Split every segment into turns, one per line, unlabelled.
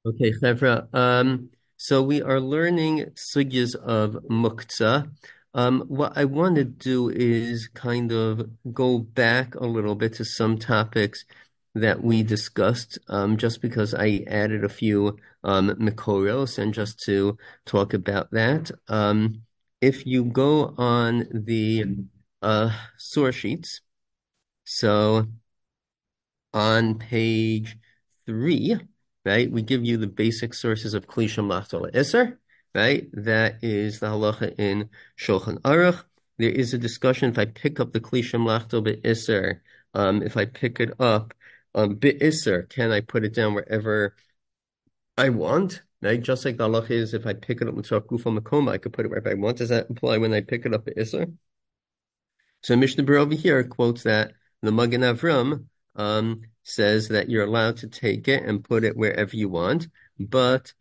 Okay, Chevra. So we are learning sugyas of muktzah. What I want to do is kind of go back a little bit to some topics that we discussed, just because I added a few mikoros and just to talk about that. If you go on the source sheets, so on page 3, right, we give you the basic sources of Kli Shamlachta Isser, right? That is the halacha in Shulchan Aruch. There is a discussion if I pick up the Kli Shamlachta Isser, if I pick it up Isser, can I put it down wherever I want? Right? Just like the halacha is, if I pick it up with Gufa Makoma, I could put it wherever I want. Does that apply when I pick it up Isser? So Mishnah Berurah over here quotes that the Magen Avram says that you're allowed to take it and put it wherever you want, but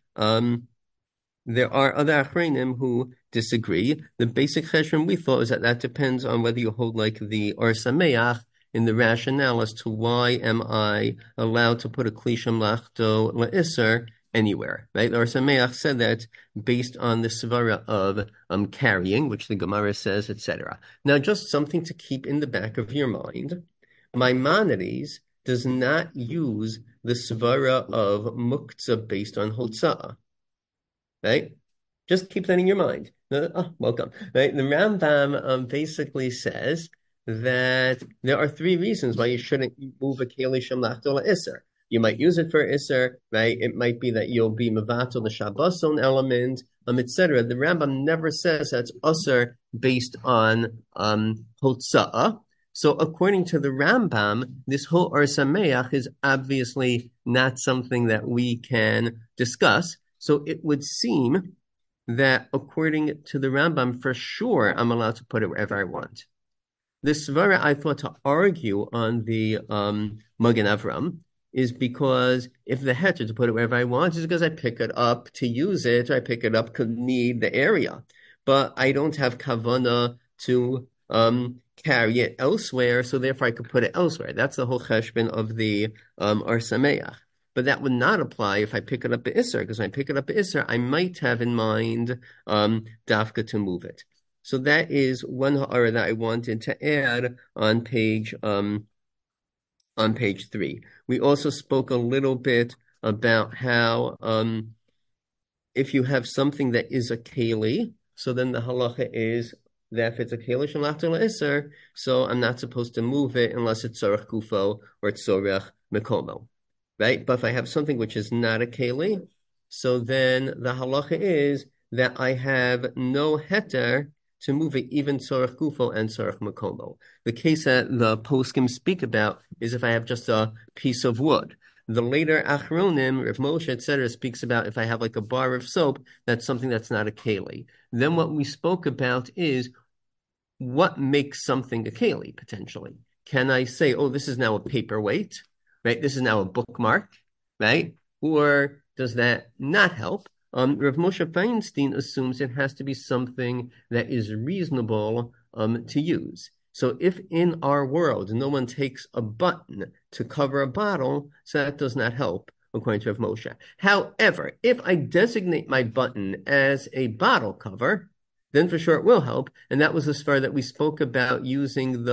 there are other Achreinim who disagree. The basic cheshbon we thought is that that depends on whether you hold like the Or Sameach in the rationale as to why am I allowed to put a Kli Shamlachto La'Isser anywhere, right? Or Sameach said that based on the svara of carrying, which the Gemara says, etc. Now, just something to keep in the back of your mind. Maimonides does not use the svara of muktzah based on hotzah, right? Just keep that in your mind. Welcome. Right? The Rambam basically says that there are three reasons why you shouldn't move a keli shamlachto Isser. You might use it for Isser, right? It might be that you'll be mevatel the Shabboson element, etc. The Rambam never says that's Usser based on Hotza'ah. So according to the Rambam, this whole Or Sameach is obviously not something that we can discuss. So it would seem that according to the Rambam, for sure, I'm allowed to put it wherever I want. The svara I thought to argue on the Magen Avram is because if the heter to put it wherever I want is because I pick it up to use it, or I pick it up to need the area, but I don't have kavana to carry it elsewhere, so therefore I could put it elsewhere. That's the whole cheshbon of the Or Sameach. But that would not apply if I pick it up at Isser, because when I pick it up at Isser, I might have in mind dafka to move it. So that is one ha'ara that I wanted to add on page 3. We also spoke a little bit about how if you have something that is a keli, so then the halacha is that if it's a keli shalachta la'isser, so I'm not supposed to move it unless it's tzorech gufo or it's tzorech mekomo, right? But if I have something which is not a keli, so then the halacha is that I have no heter to move it, even tzorech gufo and tzorech mekomo. The case that the poskim speak about is if I have just a piece of wood. The later Achronim, Rav Moshe, etc., speaks about if I have like a bar of soap, that's something that's not a keli. Then what we spoke about is what makes something a keli, potentially. Can I say, oh, this is now a paperweight, right? This is now a bookmark, right? Or does that not help? Rav Moshe Feinstein assumes it has to be something that is reasonable to use. So if in our world no one takes a button to cover a bottle, so that does not help, according to Rav Moshe. However, if I designate my button as a bottle cover, then for sure it will help. And that was the svar that we spoke about using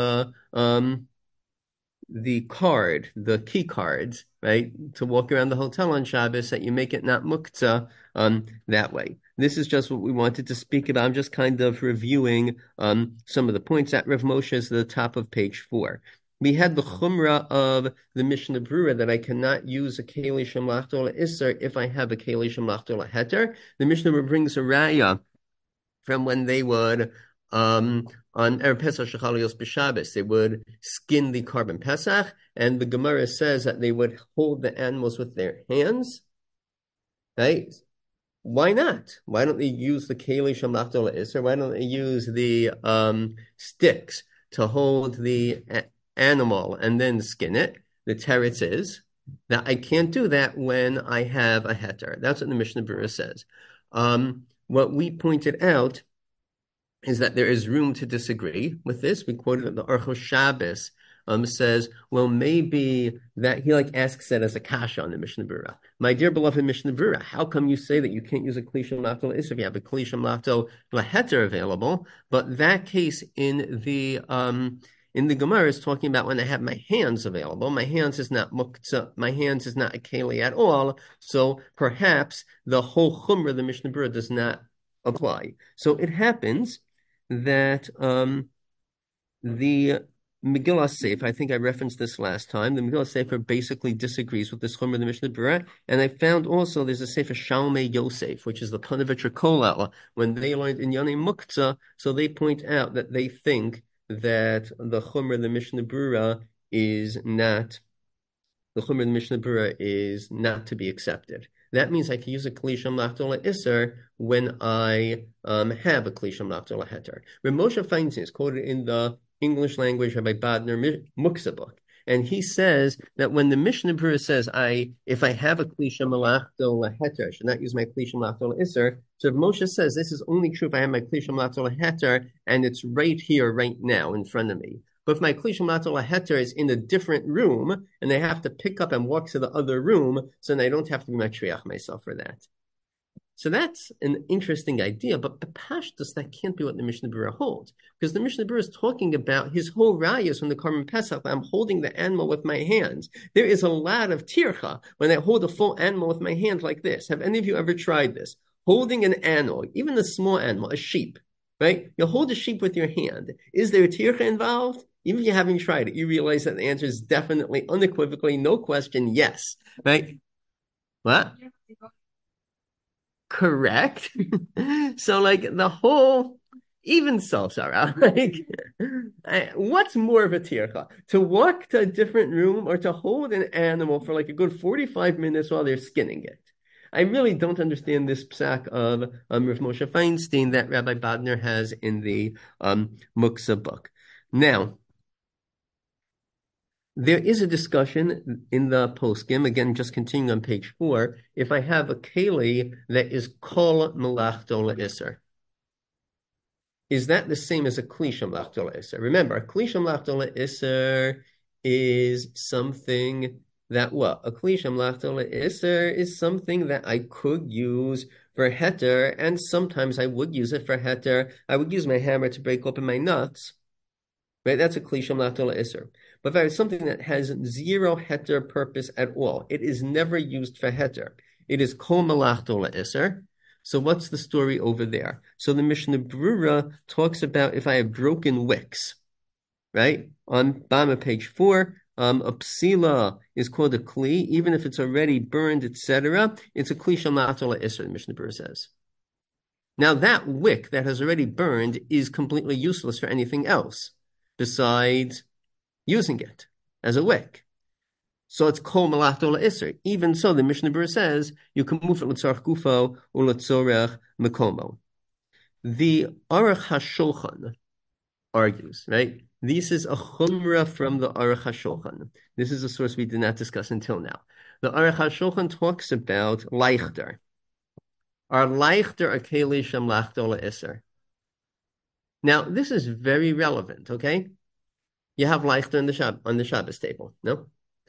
the card, the key cards, right, to walk around the hotel on Shabbos, that you make it not muktzah that way. This is just what we wanted to speak about. I'm just kind of reviewing some of the points that Rav Moshe is at the top of page 4. We had the chumrah of the Mishnah Berurah that I cannot use a keli shamlachto la'isser if I have a keli shamlachto la'heter. The Mishnah Berurah brings a raya from when they would on Erev Pesach Shechalios B'Shabbos, they would skin the carbon Pesach, and the Gemara says that they would hold the animals with their hands. Right? Why not? Why don't they use the Keli Shamlachto La'Isr? Why don't they use the sticks to hold the animal and then skin it? The teretz is that I can't do that when I have a heter. That's what the Mishnah Berurah says. What we pointed out is that there is room to disagree with this. We quoted the Orchos Shabbos says, well, maybe that he asks that as a kasha on the Mishnah Berurah. My dear beloved Mishnah Berurah, how come you say that you can't use a kli shemlachto l'isser if you have a kli shemlachto l'heter available? But that case in the Gemara is talking about when I have my hands available. My hands is not muktzah. My hands is not a keli at all. So perhaps the whole chumrah, the Mishnah Berurah, does not apply. So it happens that the Megillah Sefer, I think I referenced this last time, the Megillah Sefer basically disagrees with this chumrah of the Mishnah Berurah, and I found also there's a Sefer Shalmei Yosef, which is the Panovich Kolel, when they learned in Yanei Muktzah, so they point out that they think that the chumrah of the Mishnah Berurah is not to be accepted. That means I can use a kli shemlachto l'isser when I have a kli shemlachto l'heter. Rav Moshe Feinstein is quoted in the English language Rabbi Badner Muksa book, and he says that when the Mishnah Berurah says if I have a kli shemlachto l'heter, I should not use my kli shemlachto l'isser. So Rav Moshe says this is only true if I have my kli shemlachto l'heter and it's right here, right now, in front of me. But if my kli shemlachto l'heter is in a different room and I have to pick up and walk to the other room, so then I don't have to be matriach myself for that. So that's an interesting idea, but b'pashtus, that can't be what the Mishnah Berurah holds, because the Mishnah Berurah is talking about his whole rayas from the Karban Pesach. I'm holding the animal with my hands. There is a lot of tircha when I hold a full animal with my hands like this. Have any of you ever tried this? Holding an animal, even a small animal, a sheep, right? You hold a sheep with your hand. Is there a tircha involved? Even if you haven't tried it, you realize that the answer is definitely, unequivocally, no question, yes, right? What? Correct. So the whole, even so, Sarah, what's more of a tircha? To walk to a different room or to hold an animal for a good 45 minutes while they're skinning it? I really don't understand this psak of Rav Moshe Feinstein that Rabbi Badner has in the Muksa book. Now, there is a discussion in the poskim, again, just continuing on page 4, if I have a keli that is kol melachto l'isser. Is that the same as a kli shemlachto l'isser? Remember, a kli shemlachto l'isser is something that what? A kli shemlachto l'isser is something that I could use for heter, and sometimes I would use it for heter. I would use my hammer to break open my nuts. Right? That's a kli shemlachto l'isser. But if I have something that has zero heter purpose at all, it is never used for heter. It is kol melachto l'isser. So what's the story over there? So the Mishnah Berurah talks about if I have broken wicks, right? On bottom of page 4, a psila is called a kli, even if it's already burned, etc. It's a kli shemlachto l'isser, the Mishnah Berurah says. Now that wick that has already burned is completely useless for anything else besides using it as a wick. So it's kol melachto l'isser. Even so, the Mishnah Berurah says you can move it l'tzorach gufo or l'tzorach mekomo. The Aruch HaShulchan argues, right? This is a chumrah from the Aruch HaShulchan. This is a source we did not discuss until now. The Aruch HaShulchan talks about leichter. Are leichter a keli shemlachto l'isser? Now, this is very relevant, okay? You have leichter on the Shabbos table, no?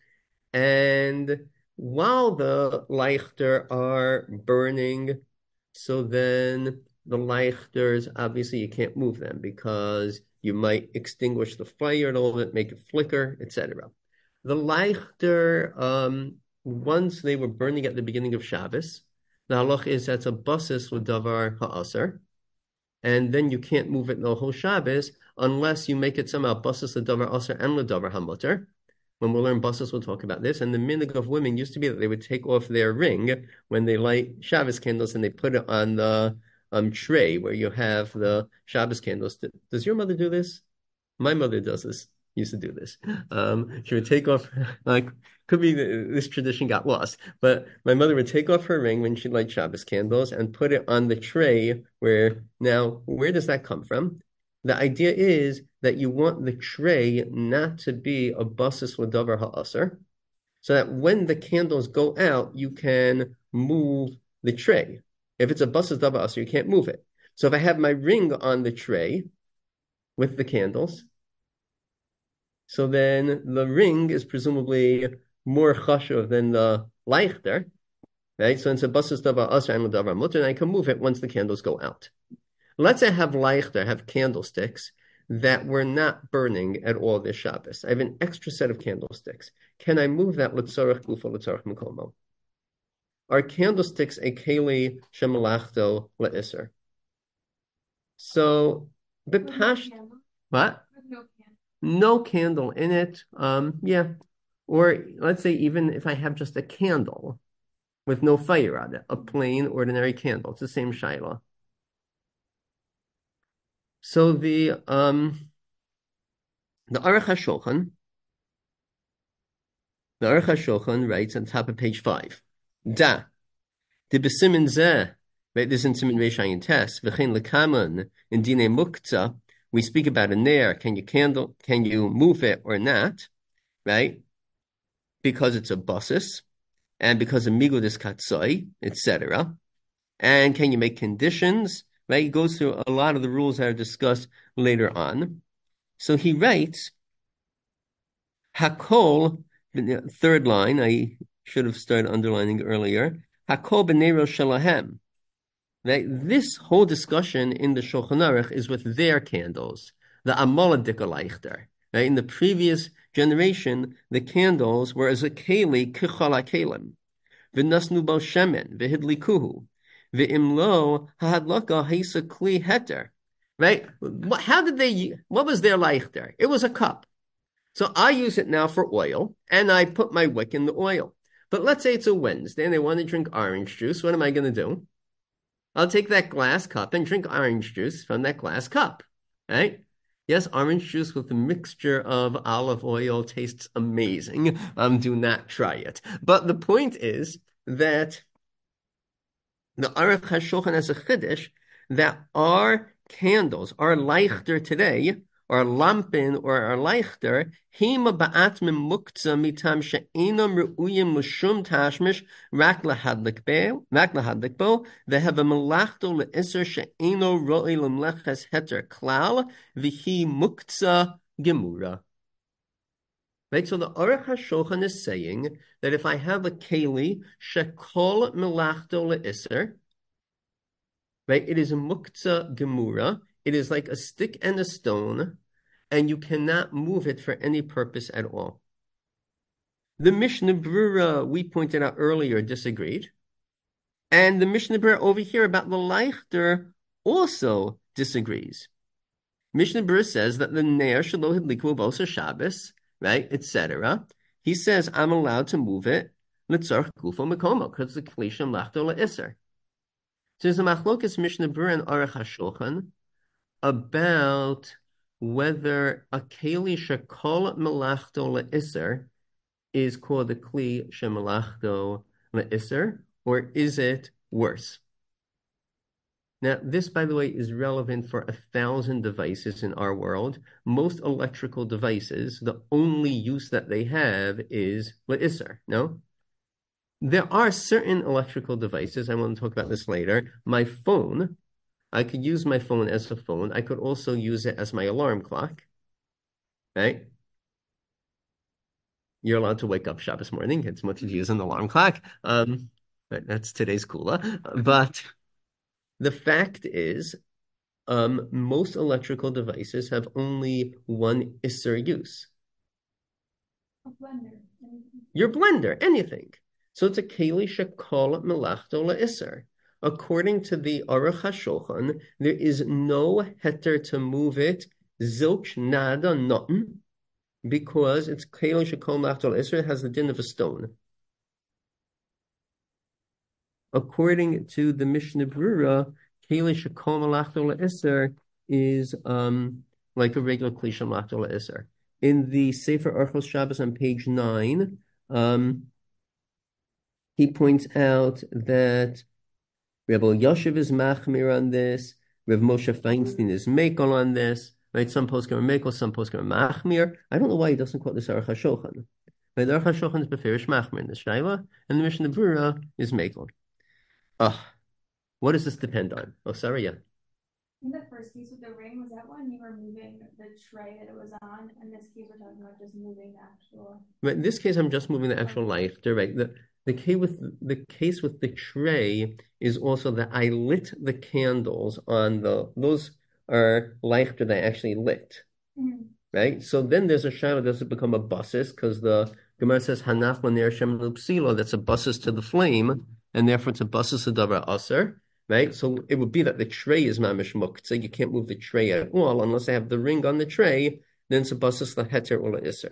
And while the leichter are burning, so then the leichters, obviously you can't move them because you might extinguish the fire a little bit, make it flicker, etc. The leichter, once they were burning at the beginning of Shabbos, the halach is that's a basis l'davar ha'aser, and then you can't move it the whole Shabbos unless you make it somehow basis l'davar aser and l'davar hamuter. When we'll learn basis, we'll talk about this. And the minhag of women used to be that they would take off their ring when they light Shabbos candles and they put it on the tray where you have the Shabbos candles. Does your mother do this? My mother does this. Used to do this. She would take off, could be this tradition got lost, but my mother would take off her ring when she light Shabbos candles and put it on the tray where does that come from? The idea is that you want the tray not to be a basis l'davar ha'aser, so that when the candles go out, you can move the tray. If it's a basis l'davar ha'aser, you can't move it. So if I have my ring on the tray with the candles, So then the ring is presumably more chashuv than the leichter, right? So it's a basis davar asr and davar mutter, and I can move it once the candles go out. Let's say I have leichter, have candlesticks that were not burning at all this Shabbos. I have an extra set of candlesticks. Can I move that l'tzorach gufa l'tzorach mekomo? Are candlesticks a keli shemalachto le'isr? So, bepash, what? No candle in it. Yeah. Or let's say even if I have just a candle with no fire on it, a plain ordinary candle, it's the same shaila. So the Aruch HaShulchan writes on top of page 5. Da, the besimin zeh, right, this in Simin Reishayin Tes, v'chein lekaman, in Dine Muktzah, we speak about a nair, can you move it or not, right? Because it's a basis, and because of migudis katsoi, etc. And can you make conditions, right? He goes through a lot of the rules that are discussed later on. So he writes, Hakol, the third line, I should have started underlining earlier, Hakol b'neiro shalahem. Right? This whole discussion in the Shulchan Aruch is with their candles, the Amaladik Leichter. Right? In the previous generation, the candles were as a keli kichal kelim, v'nasnu bal shemen v'hidlikuhu, v'imlo hahadlaka heisa kli heter. Right? How did they? What was their Leichter? It was a cup. So I use it now for oil, and I put my wick in the oil. But let's say it's a Wednesday and they want to drink orange juice. What am I going to do? I'll take that glass cup and drink orange juice from that glass cup, right? Yes, orange juice with a mixture of olive oil tastes amazing. Do not try it. But the point is that the Aruch HaShulchan has a chiddush that our candles, our leichter today, our lampin or our leichter, hima ba'atmim muktzah mitam she'enam re'uyim l'shum tashmish rak lahadlik bo v'heva melachto le'isr she'eno ro'i l'mleches heter klal v'hi muktzah gemura. Right, so the Aruch HaShulchan is saying that if I have a keli shekol melachto le'isr, right, it is a muktzah gemura. It is like a stick and a stone, and you cannot move it for any purpose at all. The Mishnah Brura, we pointed out earlier, disagreed. And the Mishnah Brura over here about the Leichter also disagrees. Mishnah Brura says that the Ne'er Shelo Hidliku Bosa Shabbos, right, etc. He says, I'm allowed to move it, Litzarch Gufo Mekomo, because the Klisham Lachto Le'Isr. So there's a machlokas Mishnah Brura and Aruch HaShulchan about whether a keli shekol melachto le'isr is called a kli shemelachto le'isr, or is it worse? Now, this, by the way, is relevant for 1,000 devices in our world. Most electrical devices, the only use that they have is le'isr, no? There are certain electrical devices, I want to talk about this later. My phone, I could use my phone as a phone. I could also use it as my alarm clock, right? You're allowed to wake up Shabbos morning. It's much as use an alarm clock. But that's today's kula. But the fact is, most electrical devices have only one isser use.
A blender.
Your blender, anything. So it's a keli shekol melachto le'isser. According to the Aruch HaShulchan, there is no heter to move it, zilch nada noten, because it's keli shekol melachto le'isser, it has the din of a stone. According to the Mishnah Brura, keli shekol melachto le'isser is like a regular kli shel melachto le'isser. In the Sefer Orchos Shabbos on page 9, he points out that Rebbe Yoshev is machmir on this. Rev Moshe Feinstein is mekel on this. Right? Some poskim are mekel, some poskim are machmir. I don't know why he doesn't quote this Aruch HaShulchan. Right? The Aruch HaShulchan is beferish machmir in this shayla, and the Mishnah Brura is mekel. What does this depend on? Oh, sorry, yeah.
In the first case with the ring, was that when you were moving the tray that it was on? In this case, we're talking about just moving the actual.
But in this case, I'm just moving the actual lighter, right? The case with the tray is also that I lit the candles on those are lighter that I actually lit, right? So then there's a shadow. Does it become a basis? Because the Gemara says Hanach Laner Shem Psilo. That's a basis to the flame, and therefore it's a basis to davar aser, right? So it would be that the tray is mamish muktzah. You can't move the tray at all unless I have the ring on the tray. Then it's a basis laheter or laiser.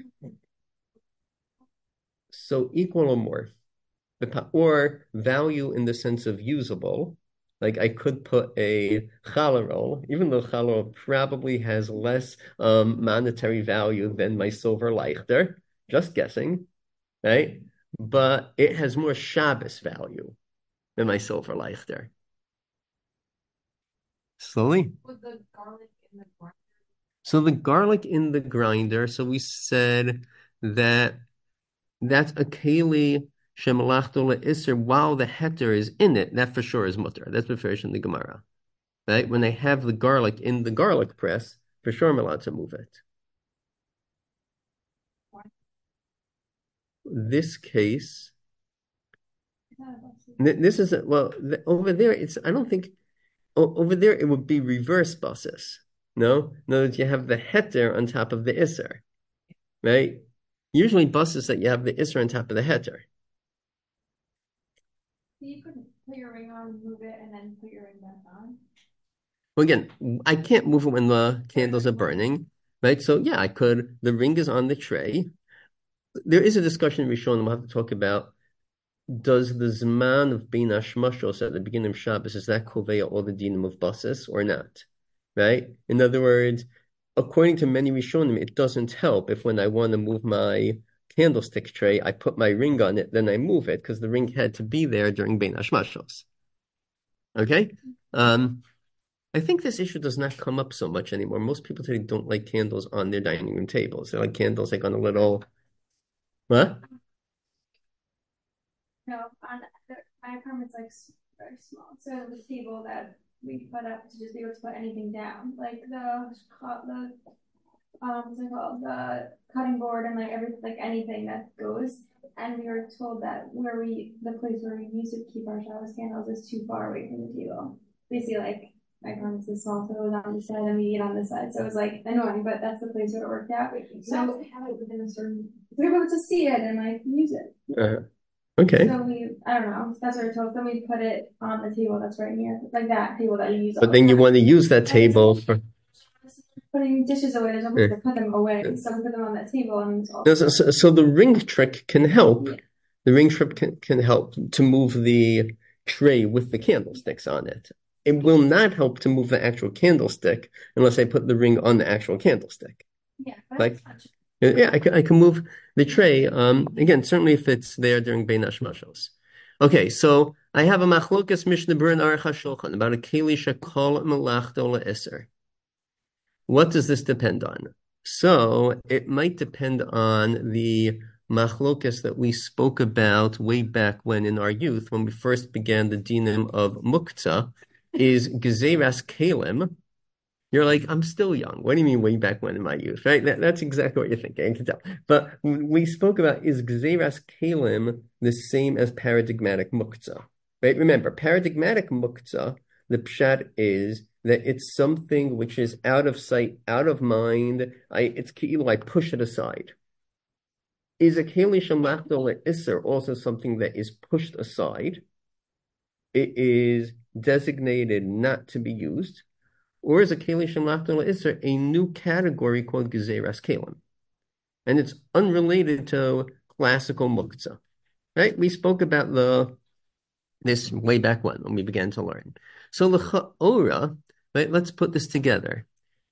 So equal or more, or value in the sense of usable. Like I could put a challah roll, even though challah roll probably has less monetary value than my silver leichter, just guessing, right? But it has more Shabbos value than my silver leichter. Slowly.
With the garlic in the grinder.
So the garlic in the grinder. So we said that that's a keli shemalachto le'isr while the heter is in it. That for sure is mutter. That's beferish in the Gemara, right? When they have the garlic in the garlic press, for sure I'm allowed to move it. This case, this is over there. I don't think over there it would be reverse basis. No, in other words, you have the heter on top of the isser, right? Usually basis that you have the isser on top of the heter.
You couldn't put your ring on, move it, and then put your ring back on.
Well, again, I can't move it when the candles are burning, right? So yeah, I could. The ring is on the tray. There is a discussion in Rishon we'll have to talk about. Does the Zman of Bein Hashmashos at the beginning of Shabbos, is that koveya all the dinim of basis or not? Right? In other words, according to many Rishonim, it doesn't help if when I want to move my candlestick tray, I put my ring on it, then I move it, because the ring had to be there during Bein Hashmashos. Okay? I think this issue does not come up so much anymore. Most people today don't like candles on their dining room tables. They like candles like on a little... What?
No, my apartment's like very small. So the table that we put up to just be able to put anything down, like what's it called, the cutting board and like anything that goes. And we were told that the place where we used to keep our Shabbos candles is too far away from the table. Basically, like my apartment's is small, so it was on this side and we eat on this side. So it was like annoying, but that's the place where it worked out. So have it within a certain, we were able to see it and like use it.
Okay.
So I don't know, that's what we're told. Then we put it on the table that's right here, like that table that you use.
But then you want to use that table for
putting dishes away. There's no place to put them away, so we put them on that table. And
so the ring trick can help. Yeah. The ring trick can help to move the tray with the candlesticks on it. It will not help to move the actual candlestick unless I put the ring on the actual candlestick.
Yeah,
like. Yeah, I can move the tray. Again, certainly if it's there during Bein Hashmashos. Okay, so I have a machlokas Mishnah Berurah and Aruch HaShulchan about a keli shekol melachto le'eser. What does this depend on? So it might depend on the machlokas that we spoke about way back when in our youth, when we first began the dinim of muktzah, is gezeras kelim. You're like, I'm still young. What do you mean way back when in my youth, right? That's exactly what you're thinking, I can tell. But we spoke about, is Gzeras Kalim the same as paradigmatic muktzah, right? Remember, paradigmatic muktzah, the pshat is that it's something which is out of sight, out of mind. It's I push it aside. Is a Keli Shamachto Isser also something that is pushed aside? It is designated not to be used. Or is a keli shemlachto le'isser a new category called gezeras kelim, and it's unrelated to classical muktzah, right? We spoke about this way back when we began to learn. So l'cha'ora, right? Let's put this together.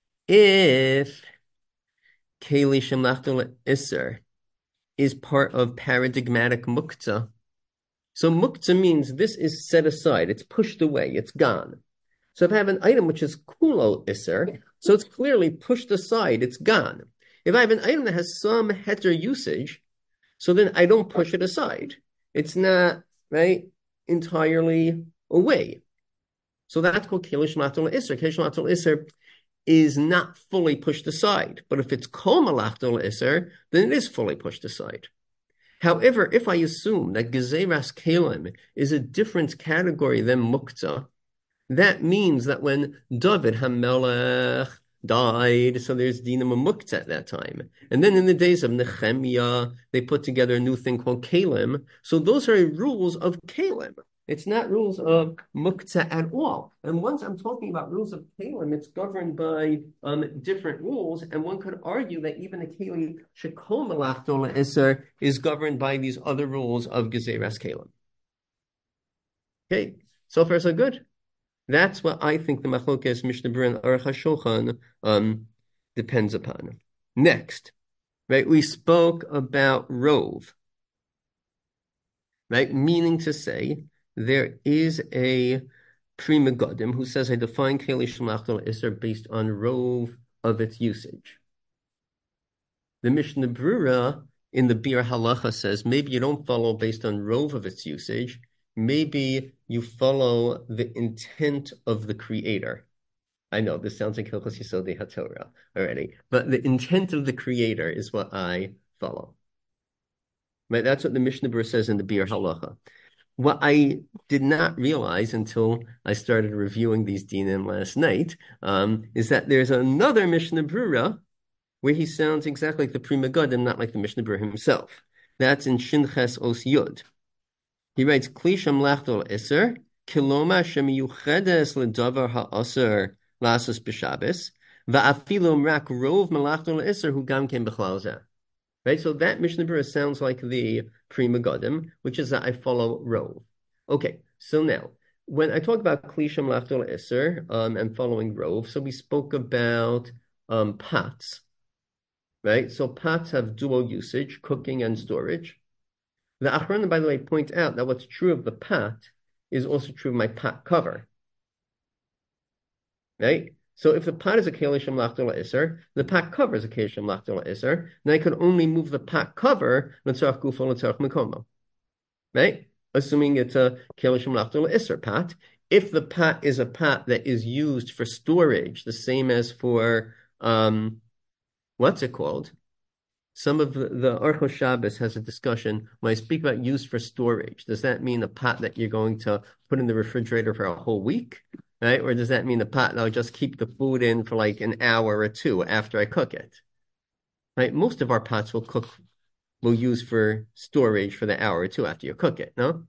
If keli shemlachto le'isser is part of paradigmatic muktzah, so muktzah means this is set aside, it's pushed away, it's gone. So if I have an item which is kulo iser, so it's clearly pushed aside, it's gone. If I have an item that has some heter usage, so then I don't push it aside. It's not, right, entirely away. So that's called Keli Shemachta L'Isser. Keli Shemachta L'Isser is not fully pushed aside. But if it's Kol Malachta L'Isser, then it is fully pushed aside. However, if I assume that Gezeras Kalim is a different category than Muktzah, that means that when David HaMelech died, so there's Dinam Muktzah at that time. And then in the days of Nehemiah, they put together a new thing called Kalim. So those are rules of Kalim. It's not rules of Muktzah at all. And once I'm talking about rules of Kalim, it's governed by different rules. And one could argue that even a Keli Shekol Malachto L'Isser is governed by these other rules of Gezeras Kalim. Okay, so far so good. That's what I think the Machlokes Mishnah Berurah and Aruch HaShulchan depends upon. Next, right, we spoke about rov, right, meaning to say there is a Pri Megadim who says I define Keli Shemachta L'Isser based on rov of its usage. The Mishnah Berurah in the Bir Halacha says maybe you don't follow based on rov of its usage. Maybe you follow the intent of the creator. I know this sounds like Hilchos Yesodei HaTorah already, but the intent of the creator is what I follow. Right? That's what the Mishnah Berurah says in the Bir Halacha. What I did not realize until I started reviewing these dinim last night is that there's another Mishnah Berurah where he sounds exactly like the Pri Megadim, not like the Mishnah Berurah himself. That's in Shin Ches Os Yud. He writes, Kli Shemachta L'Isser, Kiloma Shemiyuchedes L'Davar HaAser Lasos B'Shabbos, Va'afilo Rak Rov Melachta L'Isser Hu Gam Ken B'Chlal Zeh. Right, so that Mishnah Berurah sounds like the Pri Megadim, which is that I follow rov. Okay, so now, when I talk about Kli Shemachta L'Isser and following rov, so we spoke about pots, right? So pots have dual usage, cooking and storage. The Achronim, by the way, point out that what's true of the pot is also true of my pot cover. Right? So if the pot is a Keli Shemachta L'Isser, the pot cover is a Keli Shemachta L'Isser, then I could only move the pot cover L'tzarach Gufo L'tzarach Mekomo. Right? Assuming it's a Keli Shemachta L'Isser pot. If the pot is a pot that is used for storage, the same as for, what's it called? Some of the Orchos Shabbos has a discussion when I speak about use for storage. Does that mean a pot that you're going to put in the refrigerator for a whole week, right? Or does that mean a pot that I'll just keep the food in for like an hour or two after I cook it, right? Most of our pots will use for storage for the hour or two after you cook it, no?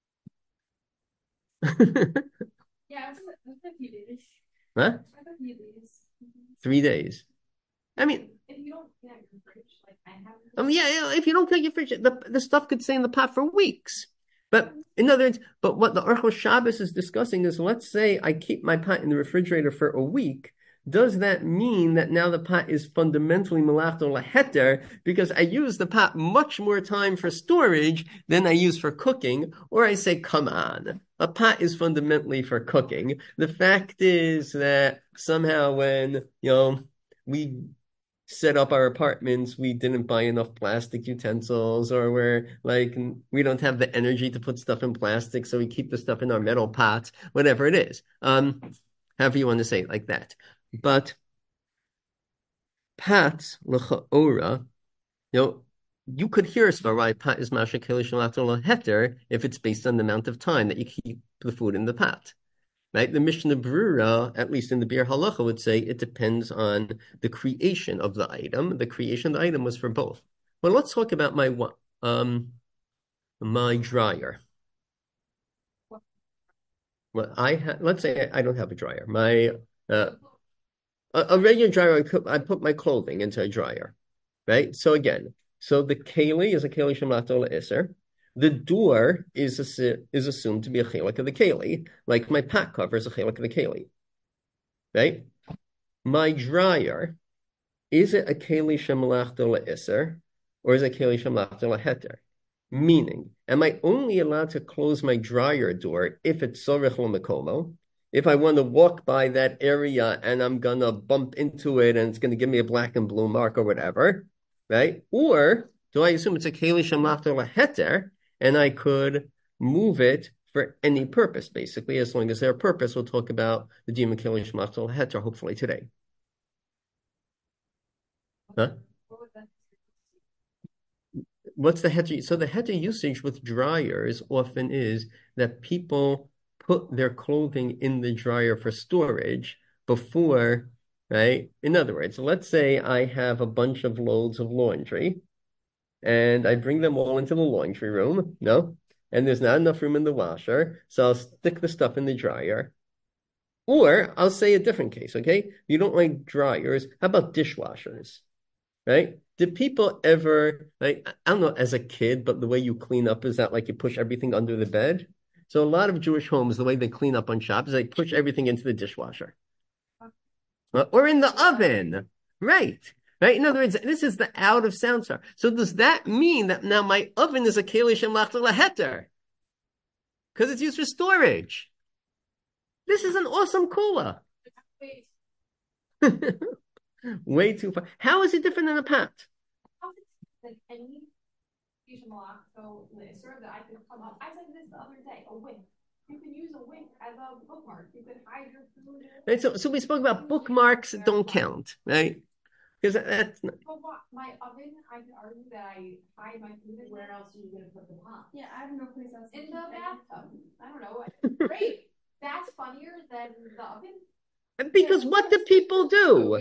Yeah, it's a few days.
Huh?
A few days.
3 days. I mean,
if you don't get your fridge, like I have.
Yeah, if you don't cook your fridge, the stuff could stay in the pot for weeks. But in other words, but what the Orchos Shabbos is discussing is, let's say I keep my pot in the refrigerator for a week. Does that mean that now the pot is fundamentally melachto laheter because I use the pot much more time for storage than I use for cooking? Or I say, come on, a pot is fundamentally for cooking. The fact is that somehow when, we set up our apartments, we didn't buy enough plastic utensils, or we don't have the energy to put stuff in plastic, so we keep the stuff in our metal pots, whatever it is. However you want to say it like that. But pots, l'cha'ora, you could hear a svara, pot is masha keli shalato heter if it's based on the amount of time that you keep the food in the pot. Right? The Mishnah Berurah, at least in the Bir Halacha, would say it depends on the creation of the item. The creation of the item was for both. Well, let's talk about my dryer. Well, let's say I don't have a dryer. My a regular dryer, I put my clothing into a dryer, right? So again, the keli is a keli shemachta l'isser. The door is assumed to be a chelik of the keli, like my pot cover is a chelik of the keli, right? My dryer, is it a keli shemachta l'isser, or is it a keli shemachta l'heter? Meaning, am I only allowed to close my dryer door if it's sorech l'mekomo? If I want to walk by that area and I'm gonna bump into it and it's gonna give me a black and blue mark or whatever, right? Or do I assume it's a keli shemachta l'heter and I could move it for any purpose, basically, as long as they're a purpose. We'll talk about the Dima Kilish Matzal Heter hopefully today. Huh? What's the heter? So the heter usage with dryers often is that people put their clothing in the dryer for storage before, right? In other words, let's say I have a bunch of loads of laundry and I bring them all into the laundry room, no? And there's not enough room in the washer, so I'll stick the stuff in the dryer. Or I'll say a different case, okay? You don't like dryers. How about dishwashers? Right? Did people ever, like, I don't know, as a kid, but the way you clean up is that like you push everything under the bed? So a lot of Jewish homes, the way they clean up on Shabbos is they push everything into the dishwasher. Or in the oven. Right. Right? In other words, this is the out of sound star. So does that mean that now my oven is a keli shemlach leheter? Because it's used for storage. This is an awesome kula. Way too far. How is it different than a pot?
Like any so serve that I could come up. I said this the other day, a wick. You can use a wick as a bookmark. You could hide your food.
Right, so we spoke about bookmarks don't count, right? Because that's
not... But what, my oven, I could argue that I hide my food in. Where else are you going to put the pot?
Yeah, I have no place else.
In the bathtub. I don't know. Great. That's funnier than the oven.
Because what do people do?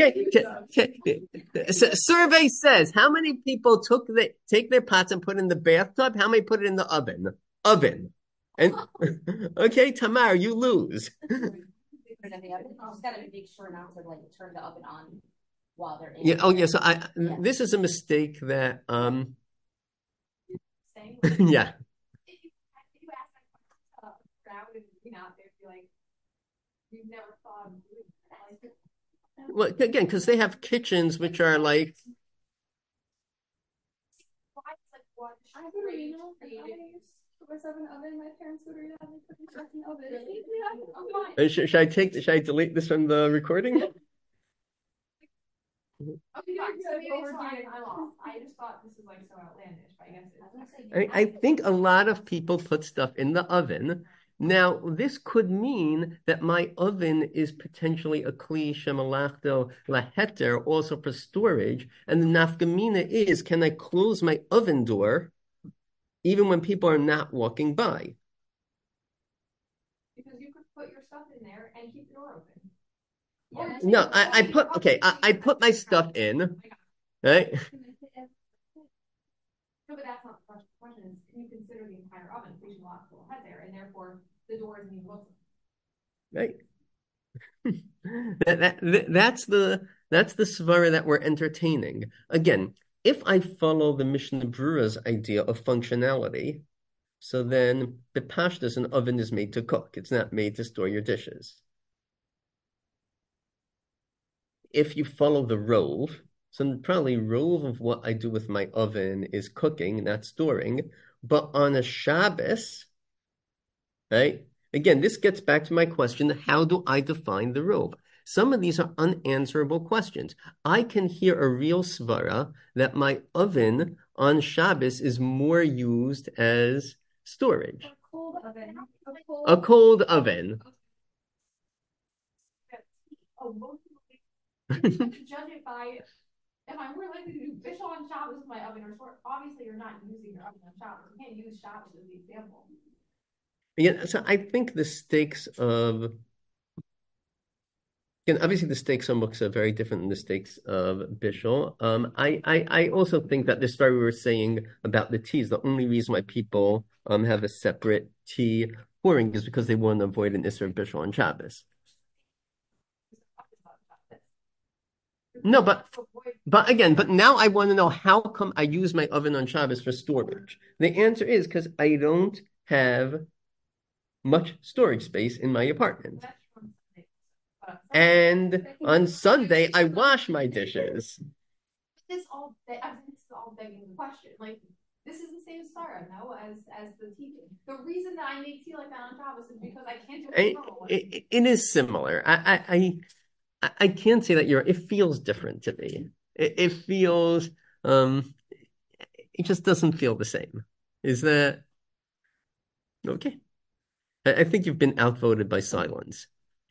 Survey says how many people take their pots and put in the bathtub? How many put it in the oven? Oven. And okay, Tamar, you lose.
You just gotta make sure not to like turn the oven on while they're in.
Yeah. Oh, yeah. So this is a mistake that yeah.
If you ask that crowd and they'd be like, you've never thought of doing that.
Well, again, because they have kitchens which are like.
I didn't even know. Myself in the oven. My parents would read out and put stuff in the oven.
Should I delete this from the recording?
Okay, so maybe it's fine. I'm off. I just thought this was like so outlandish, but I guess
I think a lot of people put stuff in the oven. Now, this could mean that my oven is potentially a kli shemalachto laheter, also for storage. And the nafkamina is, can I close my oven door even when people are not walking by?
Because you could put your stuff in there and keep the door open.
Yeah, no, I put my stuff in, right?
No, but that's not the question. The question is, can you consider the entire oven kli shemalachto laheter, and therefore the door isn't even open?
Right. That's the svara that we're entertaining. Again, if I follow the Mishnah Brura's idea of functionality, so then b'pashtus, an oven is made to cook. It's not made to store your dishes. If you follow the rove, so probably rove of what I do with my oven is cooking, not storing. But on a Shabbos, right? Again, this gets back to my question, how do I define the rove? Some of these are unanswerable questions. I can hear a real svara that my oven on Shabbos is more used as storage.
A cold oven.
A cold oven.
You can judge it by, am I more likely to do bishul on Shabbos with my oven or sort? Obviously, you're not using your oven on Shabbos. You can't use Shabbos as the example.
Yeah, so I think the stakes of, again, obviously the stakes on muksa are very different than the stakes of bishul. I also think that this very we were saying about the teas, the only reason why people have a separate tea pouring is because they want to avoid an isser of bishul on Shabbos. No, but again, but now I want to know how come I use my oven on Shabbos for storage. The answer is because I don't have much storage space in my apartment. And on Sunday, I wash my dishes.
This is all begging the question. Like, this is the same svara, no, as the tea. The reason that I make tea like that on Shabbos is because I can't do it.
It is similar. I can't say that it feels different to me. It feels, it just doesn't feel the same. Is that okay? I think you've been outvoted by silence.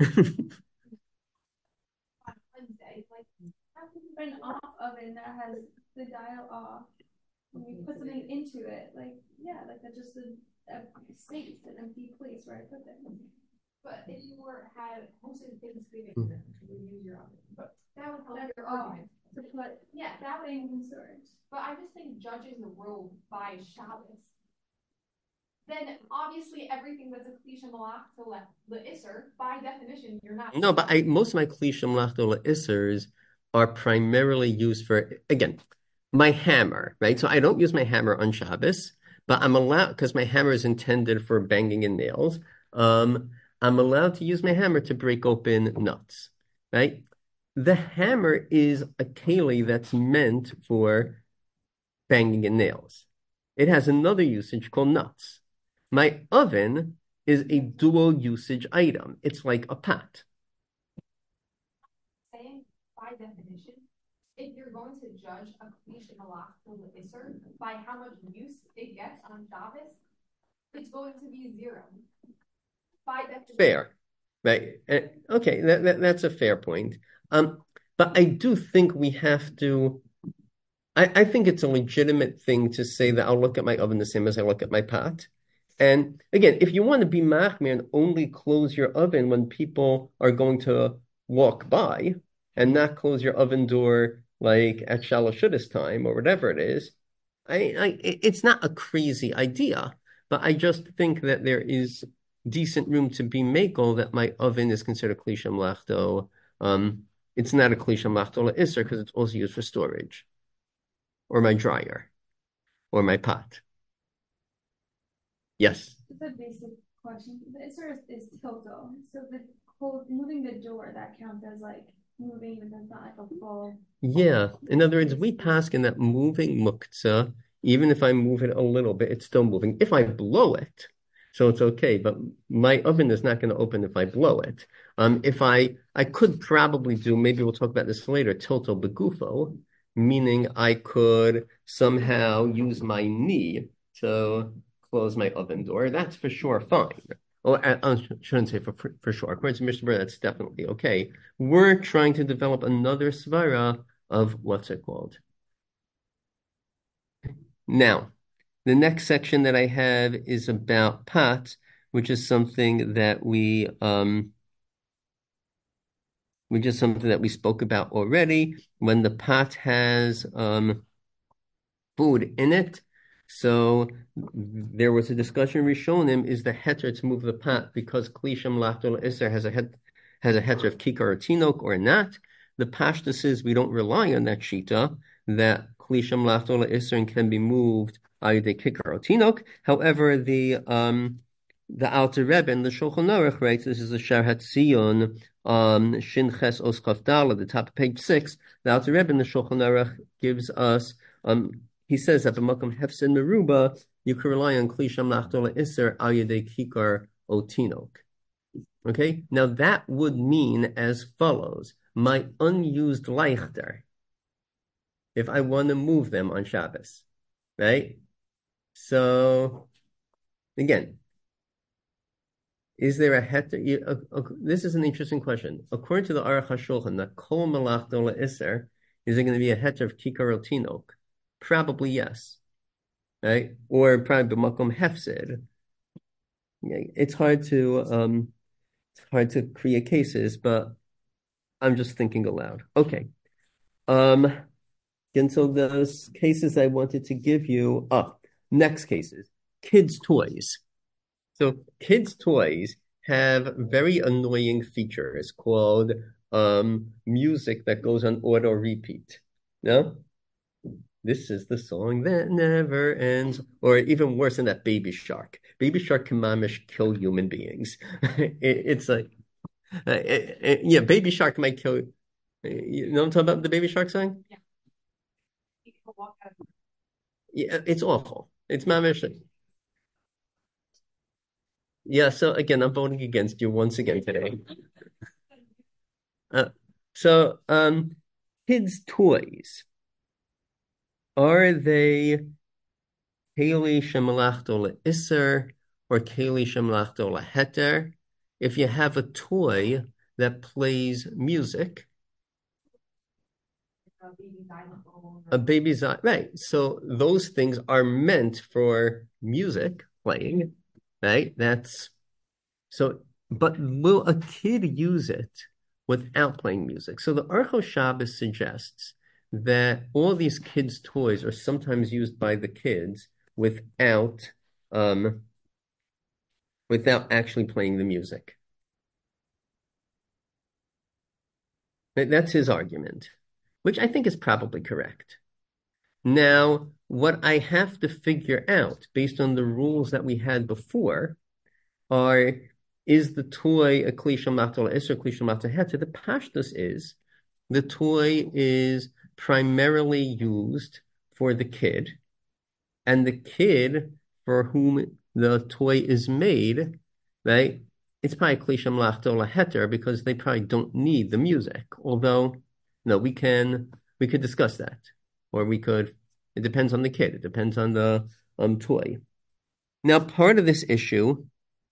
On Wednesday, like,
How can you put an off oven that has the dial off? When you put something into it, like, yeah, like that's just a space, an empty place where I put things.
but if you had hosted Thanksgiving,
Mm.
you would use your oven. But that would help
That's
your
off
argument.
to put
Yeah, that would.
things in storage.
But I just think judging the world by Shabbos, then obviously everything that's a Klisha Malach to the Isser, by definition, you're not.
No, but most of my Klisha Mlachto Isers are primarily used for, again, my hammer, right? So I don't use my hammer on Shabbos, but I'm allowed, because my hammer is intended for banging in nails. I'm allowed to use my hammer to break open nuts, right? The hammer is a keli that's meant for banging in nails. It has another usage called nuts. My oven is a dual usage item. It's like a pot.
Saying by definition, if you're going to judge a Klisha Malach to the Isser by how much use it gets on Shabbos, it's going to be zero. By definition.
Fair, right? Okay, that's a fair point. But I do think we have to. I think it's a legitimate thing to say that I'll look at my oven the same as I look at my pot. And again, if you want to be machmir and only close your oven when people are going to walk by, and not close your oven door like at Shalashudas time or whatever it is, it's not a crazy idea, but I just think that there is decent room to be makel that my oven is considered klisha mlachto. It's not a klisha mlachto la'isr because it's also used for storage, or my dryer, or my pot. Yes.
It's a basic question. The Isser is tiltal. So moving the door, that counts as like moving, even though it's not like a full.
Yeah. In other words, we pass in that moving muktzah, even if I move it a little bit, it's still moving. If I blow it, so it's okay, but my oven is not going to open if I blow it. If I could probably do, maybe we'll talk about this later, tilto begufo, meaning I could somehow use my knee to close my oven door. That's for sure fine. Oh, I shouldn't say for sure. According to Mishnah Berurah, that's definitely okay. We're trying to develop another svara of what's it called. Now, the next section that I have is about pot, which is something that we spoke about already. When the pot has food in it, so there was a discussion. Rishonim is the heter to move the pot because klisham lachol iser has a heter of kikar or tinok or not. The pashtus is we don't rely on that shita that klisham lachol iser can be moved either kikar or tinok. However, the Alter Rebbe and the Shulchan Aruch writes, this is the Shar Hatzion, Shin Ches Oskaf Dal at the top of page 6. The Alter Rebbe and the Shulchan Aruch gives us he says that b'makom hefsin meruba, you can rely on klisham nachdola iser al yedei kikar otinok. Okay, now that would mean as follows: my unused leichter, if I want to move them on Shabbos, right? So again, is there a heter? This is an interesting question. According to the Aruch HaShulchan, the kol malachdola iser, is it going to be a heter of kikar otinok? Probably yes, right? Or probably b'makom hefsid. It's hard to create cases, but I'm just thinking aloud. Okay. And so those cases I wanted to give you. Next cases, kids' toys. So kids' toys have very annoying features called music that goes on auto repeat. No? This is the song that never ends. Or even worse than that, Baby Shark. Baby Shark can mamish kill human beings. It's like, yeah, Baby Shark might kill. You know what I'm talking about, the Baby Shark song?
Yeah. You can walk out of
Yeah, it's awful. It's mamish. Yeah, so again, I'm voting against you once again today. So, kids' toys. Are they Haley Shemalachto Iser? or keli shemlachto laheter. If you have a toy that plays music, a baby's eye, right? So those things are meant for music playing, right? But will a kid use it without playing music? So the Orchos Shabbos suggests that all these kids' toys are sometimes used by the kids um, without actually playing the music. That's his argument, which I think is probably correct. Now, what I have to figure out, based on the rules that we had before, are is the toy a kli shel machzor isser, kli shel machzor heter? The pashtus is the toy is primarily used for the kid, and the kid for whom the toy is made, right? It's probably kli shel machzor heter because they probably don't need the music. Although, no, we could discuss that, or we could. It depends on the kid. It depends on the toy. Now, part of this issue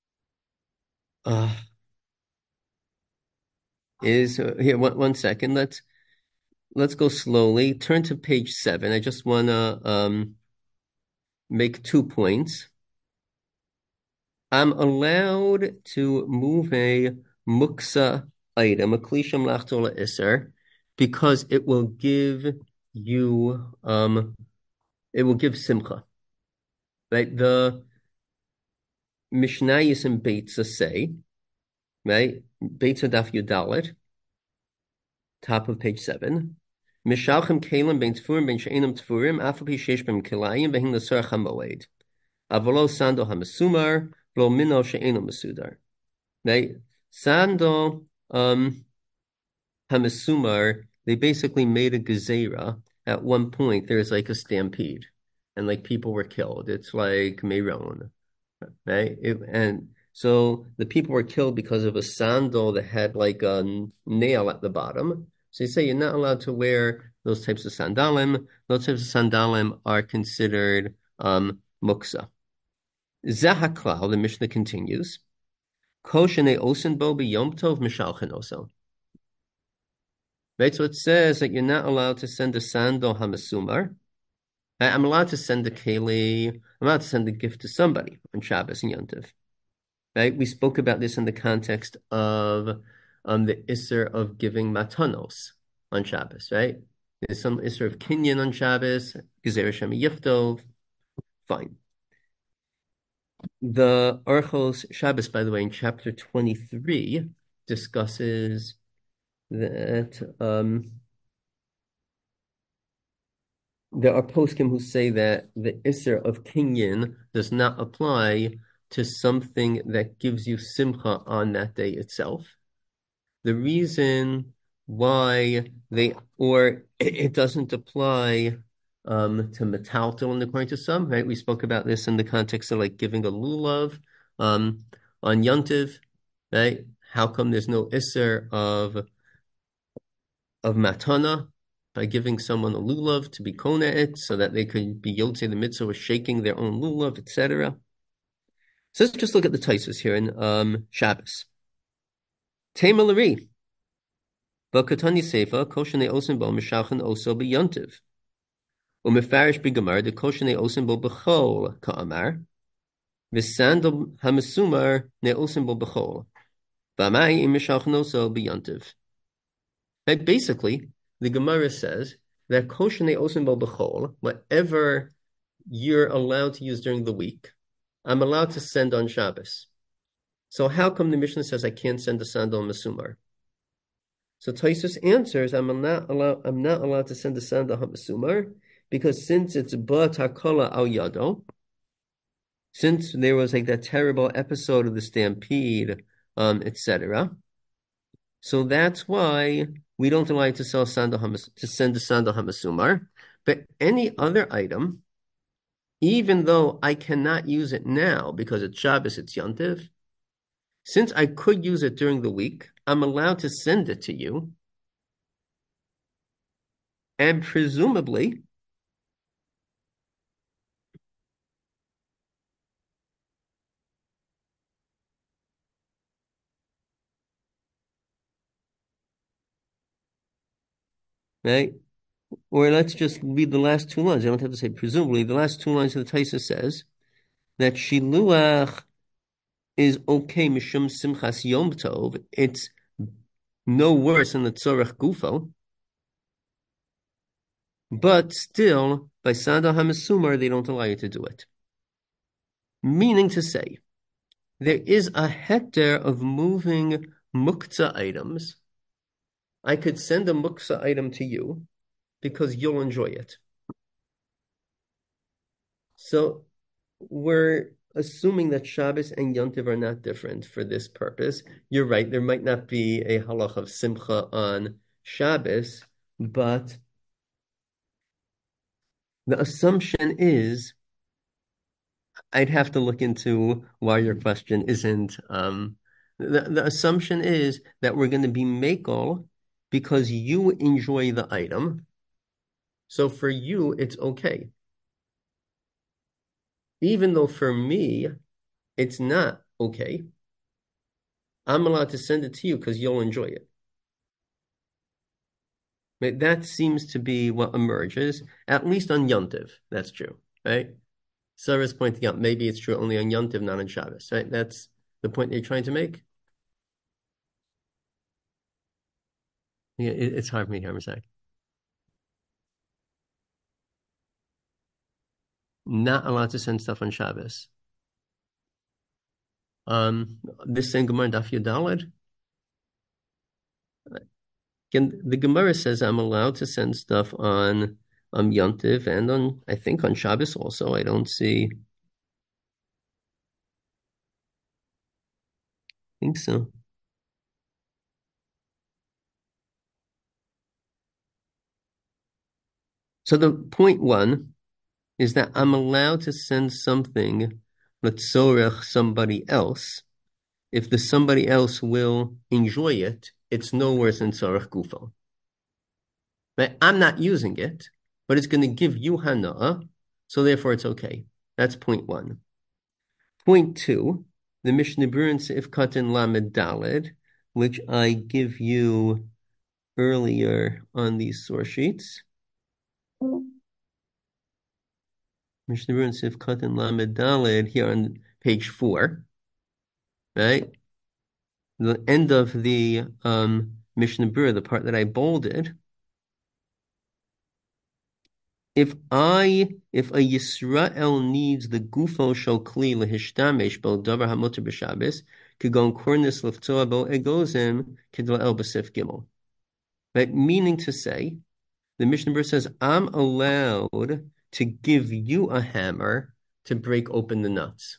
is here. One second. Let's go slowly. Turn to page 7. I just want to make 2 points. I'm allowed to move a muksa item, a kli shel machzor isser, because it will give simcha. Right? The Mishnayos and Beitza say, right? Beitza daf Yudalet, top of page 7. Mishalchem kelim ben tfurim ben she'enam tfurim afal pi sheish b'm kilayim behin l'sorach hamoed. Avolo sando hamasumar v'lo mino she'enam masudar. Right? Sando hamasumar, they basically made a gezerah. At one point, there's like a stampede, and like people were killed. It's like Meron, right? And so the people were killed because of a sandal that had like a nail at the bottom. So you say you're not allowed to wear those types of sandalim. Those types of sandalim are considered muksa. Zahaklal, the Mishnah continues. Koshene osenbo b'yom tov mishalchen oso. Right, so it says that you're not allowed to send a sandal hamasumar. I'm allowed to send a keli. I'm allowed to send a gift to somebody on Shabbos and Yom Tov. Right? We spoke about this in the context of the Isser of giving matanos on Shabbos, right? There's some Isser of kinyan on Shabbos, Gezer Shem Yichtov. Fine. The Orchos Shabbos, by the way, in chapter 23, discusses that there are poskim who say that the Isser of kinyan does not apply to something that gives you simcha on that day itself. The reason why it doesn't apply to metaltal, according to some, right? We spoke about this in the context of like giving a lulav on Yontiv, right? How come there's no Isser of matana by giving someone a lulav to be kona it so that they could be yotze the mitzvah with shaking their own lulav, etc. So let's just look at the Taisus here in Shabbos. Tema l'ri. V'katani seifa koshene osen bo mishalchen oso b'yontiv. U'mefarish b'gamar de koshene osen bo b'chol ka'amar. V'sandal hamasumar ne osen bo b'chol. V'amai im mishalchen oso b'yontiv. Right, basically, the Gemara says that koshene osen bo b'chol, whatever you're allowed to use during the week, I'm allowed to send on Shabbos. So how come the Mishnah says I can't send a sandal masumar? So Taisus answers, I'm not allowed to send a sandal masumar because since it's ba takala al yado, since there was like that terrible episode of the stampede, etc. So that's why we don't allow you to send a sandal hamasumar. But any other item, even though I cannot use it now because it's Shabbos, it's Yontiv, since I could use it during the week, I'm allowed to send it to you. And presumably, right? Or let's just read the last two lines. I don't have to say presumably. The last two lines of the Taisa says that Shiluach is okay mishum simchas yom tov. It's no worse than the tzorech gufo, but still by sada hamesumar they don't allow you to do it. Meaning to say, there is a heter of moving muktzah items. I could send a muktzah item to you because you'll enjoy it. So we're assuming that Shabbos and Yontiv are not different for this purpose. You're right, there might not be a halach of simcha on Shabbos, but the assumption is, I'd have to look into why your question isn't, the assumption is that we're going to be makel because you enjoy the item. So for you, it's okay. Even though for me, it's not okay. I'm allowed to send it to you because you'll enjoy it. Right? That seems to be what emerges, at least on Yontiv. That's true, right? Sarah's pointing out maybe it's true only on Yontiv, not on Shabbos, right? That's the point you're trying to make. Yeah, it's hard for me to hear, Messiah. Not allowed to send stuff on Shabbos. This same Gemara Daf Yudalad. Again, the Gemara says I'm allowed to send stuff on Yontiv and on, I think, on Shabbos also. I don't see. I think so. So the point one is that I'm allowed to send something letzorech somebody else. If the somebody else will enjoy it, it's no worse than tzorech gufo. Right? I'm not using it, but it's going to give you hana'ah, so therefore it's okay. That's point one. Point two, the Mishnah Berurah Seif Katan Lamed Daled, which I give you earlier on these source sheets. Mishnah Berurah Seif Katan Lamed Daled here on page 4, right? The end of the Mishnah Berurah, the part that I bolded. If a Yisrael needs the gufo shel kli lehishtamesh bel davar hamuter b'Shabbos, kegon kornis leftoa bo egozim kedlael b'sif gimel. Right, meaning to say, the Mishnah Berurah says, I'm allowed to give you a hammer to break open the nuts.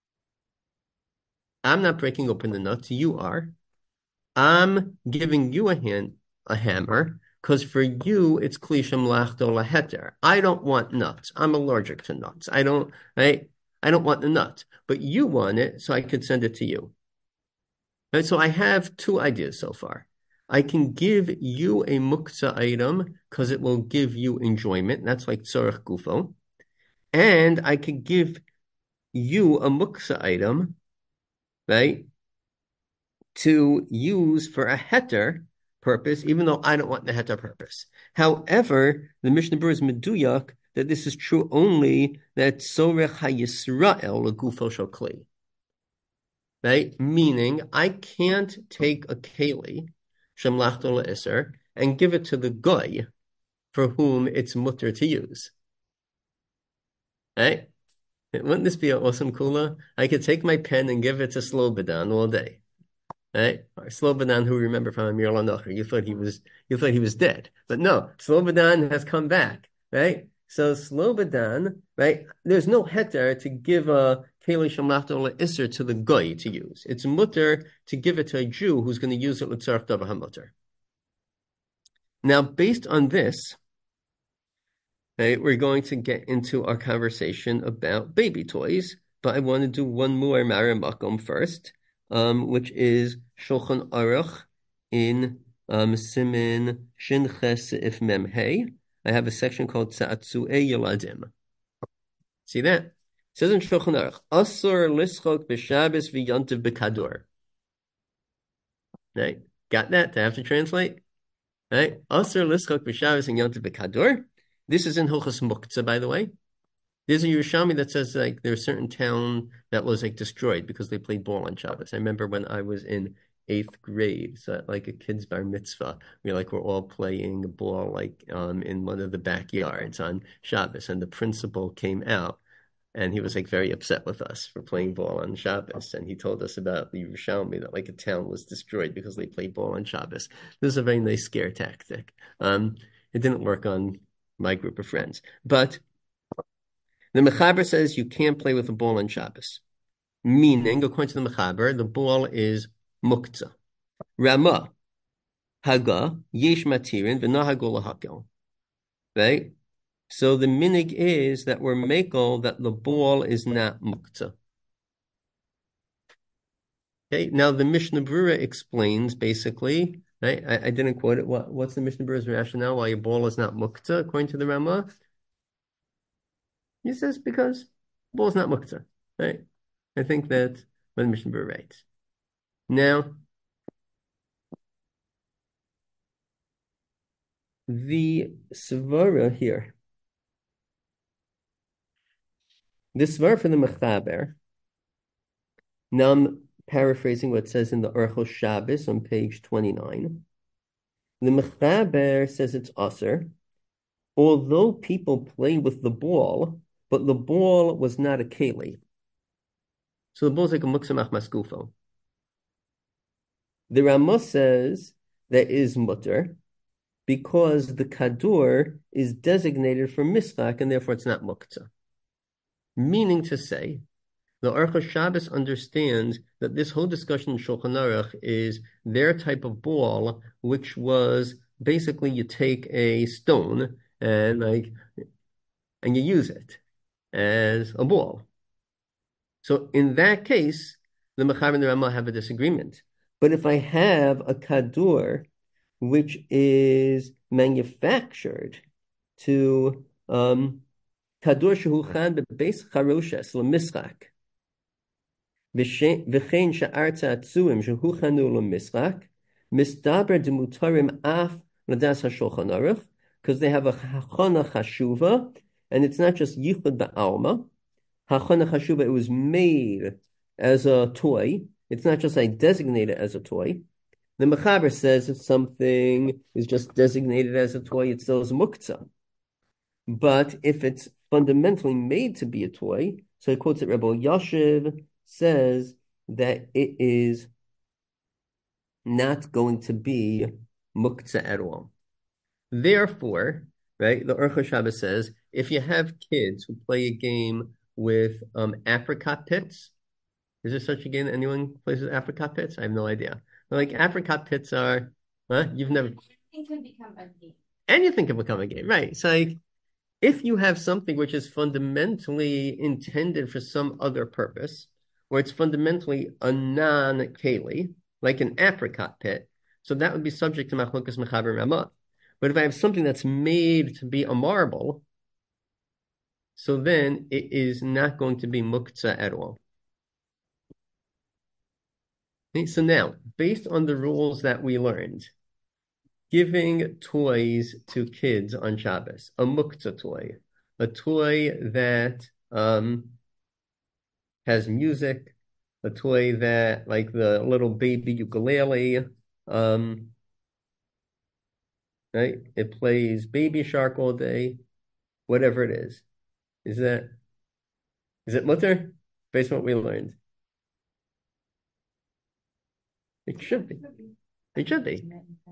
I'm not breaking open the nuts, you are. I'm giving you a hammer, because for you, it's klisham lachto laheter. I don't want nuts. I'm allergic to nuts. I don't want the nut. But you want it, so I could send it to you. Right? So I have two ideas so far. I can give you a muktzah item because it will give you enjoyment. That's like tzorech gufo. And I could give you a muktzah item, right, to use for a heter purpose, even though I don't want the heter purpose. However, the Mishnah Berurah is meduyak that this is true only that tzorech hayisrael legufo shel kli. Right? Meaning, I can't take a keli, shemlachto le'iser, and give it to the goy for whom it's mutter to use. Right? Wouldn't this be an awesome kula? I could take my pen and give it to Slobodan all day. Right? Or Slobodan, who we remember from Amir Lanocher, you thought he was dead. But no, Slobodan has come back, right? So Slobodan, right? There's no heter to give a keli shamlachto le'iser to the goy to use. It's mutter to give it to a Jew who's going to use it l'tzarech davar hamuter. Now, based on this, right, we're going to get into our conversation about baby toys, but I want to do one more Mara Makom first, which is Shulchan Aruch in Simin Shin Ches If Mem Hey. I have a section called Tza'atzu'ei Yeladim. See that? It says in Shulchan Aruch, Asur lischok b'Shabbos v'yontiv b'kadur. Right? Got that? Do I have to translate? Right? Asr lischok b'Shabbos and Yom Tov b'Kadur. This is in Hilchos Muktzah, by the way. There's a Yerushalmi that says like there's a certain town that was like destroyed because they played ball on Shabbos. I remember when I was in eighth grade, so at like a kid's bar mitzvah, we're all playing ball like in one of the backyards on Shabbos, and the principal came out and he was like very upset with us for playing ball on Shabbos, and he told us about the Yerushalmi that like a town was destroyed because they played ball on Shabbos. This is a very nice scare tactic. It didn't work on my group of friends, but the Mechaber says you can't play with a ball on Shabbos. Meaning, according to the Mechaber, the ball is muktzah. Ramah, haga, yesh matirin, v'nahagol hakel. Right? So the minig is that we're makel that the ball is not muktzah. Okay, now the Mishnah Berurah explains basically, right? I didn't quote it. What's the Mishnah Berurah's rationale why your ball is not muktzah, according to the Ramah? He says because ball is not muktzah, right? I think that what the Mishnah Berurah writes. Now, the svara here, the svara for the Mechaber, now I'm paraphrasing what it says in the Orchos Shabbos on page 29. The Mechaber says it's aser, although people play with the ball, but the ball was not a keli. So the ball is like a muksamach maskufo. The Ramah says that is mutter because the kadur is designated for mischak and therefore it's not muktzah. Meaning to say, the Orchos Shabbos understands that this whole discussion in Shulchan Aruch is their type of ball, which was basically you take a stone and you use it as a ball. So in that case, the Mechaber and the Ramah have a disagreement. But if I have a kadur which is manufactured to kadur shehuchan bebeis charoshes lemischak v'chein she'arta atzuim shehuchanu lemischak misdaber demutarim af ladas hashulchan aruch because they have a hachana chashuva and it's not just yichud ba'alma. Hachana chashuva, it was made as a toy. It's not just like designated as a toy. The Mechaber says if something is just designated as a toy, it still is muktzah. But if it's fundamentally made to be a toy, so he quotes it, Rebbe Yashiv says that it is not going to be muktzah at all. Therefore, right, the Orchos Shabbos says, if you have kids who play a game with apricot pits, is there such a game that anyone plays with apricot pits? I have no idea. Like apricot pits are, you've never.
Anything can become a game.
Anything can become a game, right? It's like if you have something which is fundamentally intended for some other purpose, or it's fundamentally a non-keli, like an apricot pit, so that would be subject to machlokas Mechaber and Ramah. But if I have something that's made to be a marble, so then it is not going to be muktzah at all. Okay, so now, based on the rules that we learned, giving toys to kids on Shabbos, a muktzah toy, a toy that has music, a toy that, like the little baby ukulele, right? It plays Baby Shark all day, whatever it is. Is it mutter? Based on what we learned. It should be. It should be.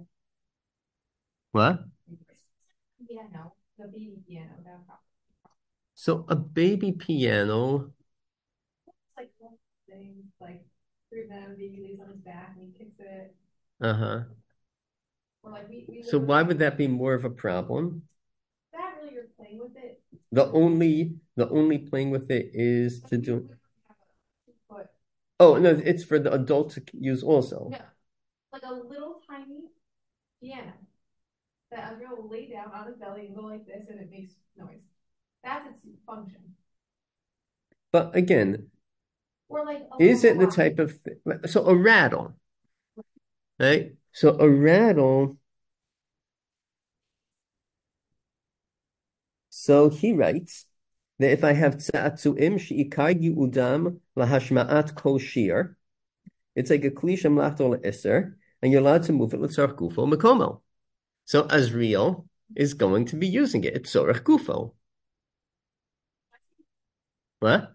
What?
Piano, the baby piano.
So a baby piano.
It's like one thing, like three of them, baby lays on his back and he kicks it.
Uh-huh.
Or like we
So why would that be more of a problem?
that really you're playing with it.
The only playing with it is to do.
But
Oh no, it's for the adult to use also.
no, like a little tiny piano that a girl will lay down on his belly and go like this, and it makes noise. That's its function.
But again,
Or like
is it the type of so a rattle, right? So a rattle So he writes that if I have tza'atzu'im she'ikar yi'udam lahashma'at kol shir, it's like a kli shemlachto le'isr, and you're allowed to move it l'tzarech gufo mekomo. So Azriel is going to be using it. It's tzorech gufo. What?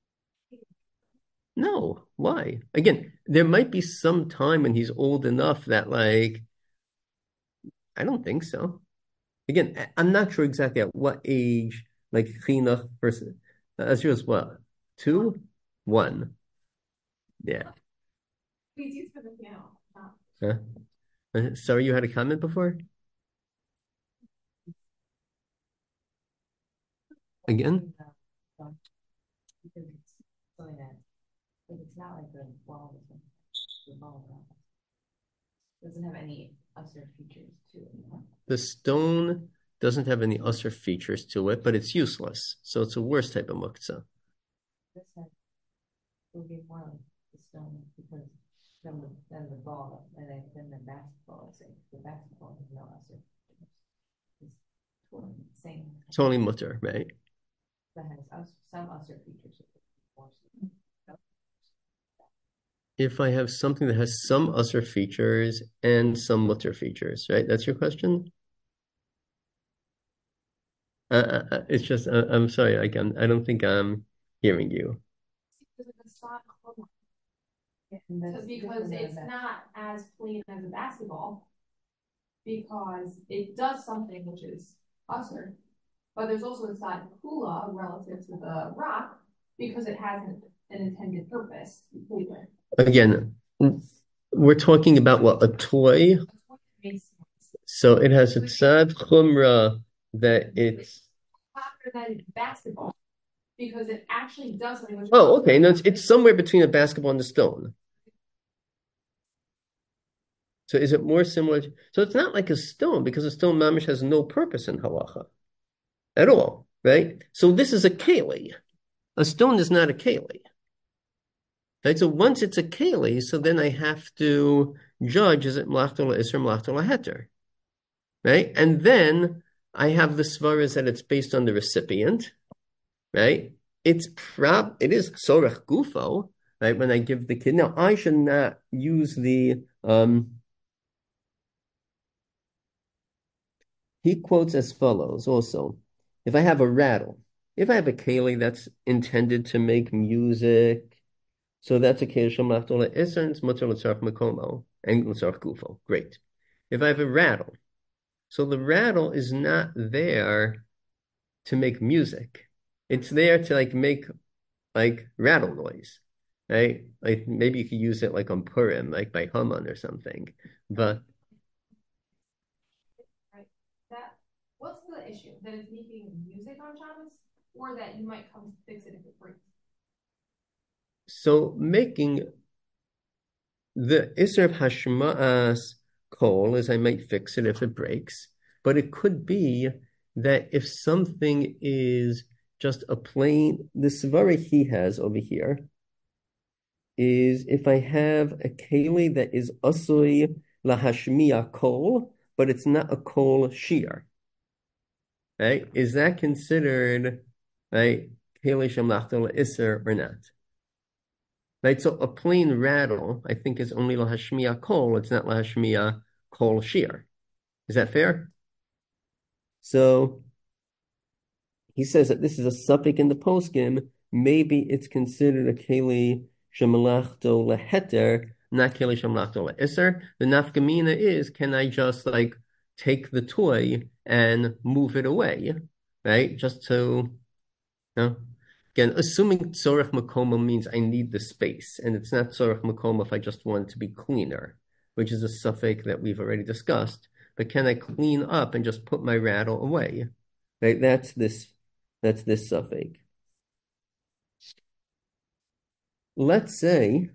No. Why? Again, there might be some time when he's old enough that, like, I don't think so. Again, I'm not sure exactly at what age, like, chinuch person. Azriel's what? 2? 1. Yeah.
Please use for the piano.
Huh? Sorry, you had a comment before? Again?
Because it's something that, like, it's not like the wall doesn't have any other features to it.
The stone doesn't have any usher features to it, but it's useless. So it's a worse type of muktzah.
This will be more like the stone because than the ball and then the basketball. Let's say the basketball has no usher. It's totally same.
It's only mutter, right?
That has some usher features.
If I have something that has some usher features and some mutter features, right? That's your question? It's just, I'm sorry, I don't think I'm hearing you.
Because it's not as clean as a basketball, because it does something which is usher, but there's also a side kula relative to the rock because it has an intended purpose completely.
Again, we're talking about what, a toy? So it has a tzad chumra that it's
hotter than basketball because it actually does something. Which
oh, okay. No, it's somewhere between a basketball and a stone. So is it more similar? So it's not like a stone because a stone mamish has no purpose in halacha at all, right? So this is a keli. A stone is not a keli. Right? So once it's a keli, so then I have to judge, is it mlachto la'isr, mlachto laheter, right? And then I have the svaras that it's based on the recipient, right? It is tzorech gufo, right? When I give the kid, now I should not use the he quotes as follows also. If I have a rattle, if I have a keli that's intended to make music, so that's a keli shemachtola iser, and it's mutter l'tzarech mekomo, and l'tzarech gufo. Great. If I have a rattle, so the rattle is not there to make music. It's there to like make like rattle noise, right? Like maybe you could use it like on Purim, like by Haman or something. But
that what's the issue? That it's making music on Shabbos, or that you might come fix it if it breaks?
so making the Isser of Hashma'as kol is I might fix it if it breaks, but it could be that if something is just a plain, the svara he has over here is if I have a keli that is asui lahashmiya kol, but it's not a kol shear, right? Is that considered, right, keli shamlachto isser or not? Right, so a plain rattle, I think, is only lahashmiya kol. It's not lahashmiya kol shear. Is that fair? So he says that this is a suffix in the poskim. Maybe it's considered a keli shemalachto leheter, not keli shemalachto leisser. The nafkamina is, can I just like take the toy and move it away, right? Just to, again, assuming tzorech makoma means I need the space, and it's not tzorech makoma if I just want it to be cleaner, which is a suffix that we've already discussed. But can I clean up and just put my rattle away? Right? That's this suffix. Let's say,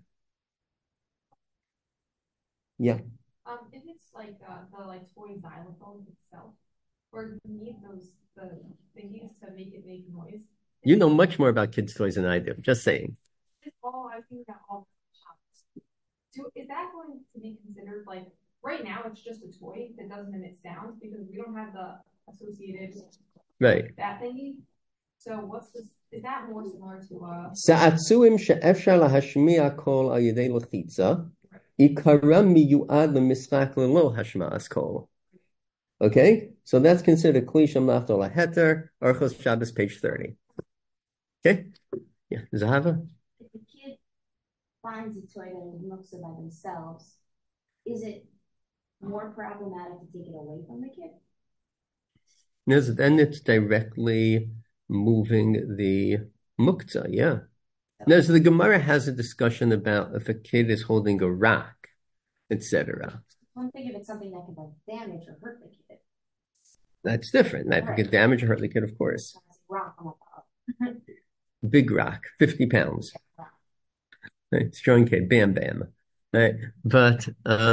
yeah.
If it's like the like toy xylophone itself, or you need the thingies to make it make noise.
You know much more about kids' toys than I do. Just saying.
I've seen that all shops. Is that going to be considered like right now? It's just a toy that doesn't emit sounds because we don't have the associated.
Right.
that thingy. So what's this? Is that more similar to
צעצועים שאפשר להשמיע קול על ידי לחיצה, עיקרם מיועד למשחק ללא השמעת קול. Okay, so that's considered kli shemlach la heter, Orchos Shabbos, page 30. Okay, yeah, Zahava?
If the kid finds a toy that looks by themselves, is it more problematic to take it away from the kid?
No, then it's directly moving the muktzah, yeah. No, so the Gemara has a discussion about if a kid is holding a rock, etc.
One thing if it's something that can damage or hurt the kid.
That's different. That could damage or hurt the kid, of course.
Rock on the
Big rock, 50 pounds. Right, strong kid, bam, bam. Right, but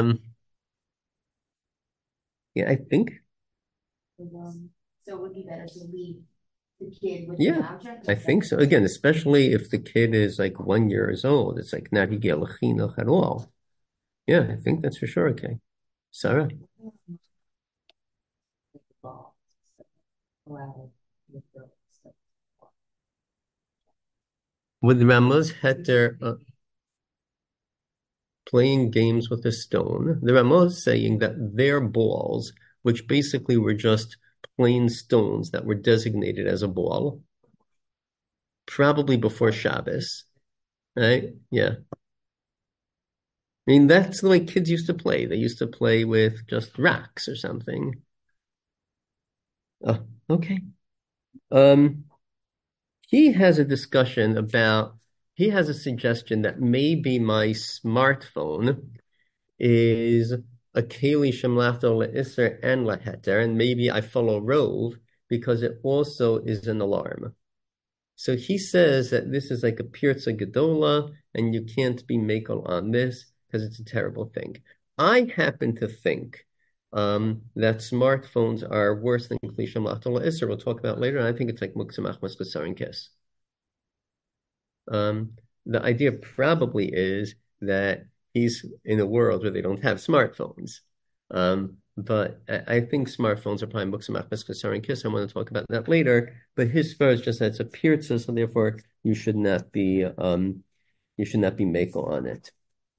yeah, I think.
So it would be better to leave the kid with
the
object?
I think so. Again, especially if the kid is like 1 year old, it's like not higel chinuch at all. Yeah, I think that's for sure okay. Sarah? With Ramah's heter playing games with a stone, the Ramah is saying that their balls, which basically were just plain stones that were designated as a ball, probably before Shabbos, right? Yeah. I mean, that's the way kids used to play. They used to play with just rocks or something. Oh, okay. He has a discussion about, he has a suggestion that maybe my smartphone is a keli shemlachto le'isr and leheter, and maybe I follow Rove because it also is an alarm. So he says that this is like a pirza gedola, and you can't be makel on this because it's a terrible thing. I happen to think that smartphones are worse than kli shemlachto le'isr. We'll talk about later, and I think it's like muktzah machmas chesaron kiss. The idea probably is that he's in a world where they don't have smartphones. But I think smartphones are probably muktzah machmas chesaron kiss. I want to talk about that later. But his first just that it's a pirza, so therefore you should not be makel on it.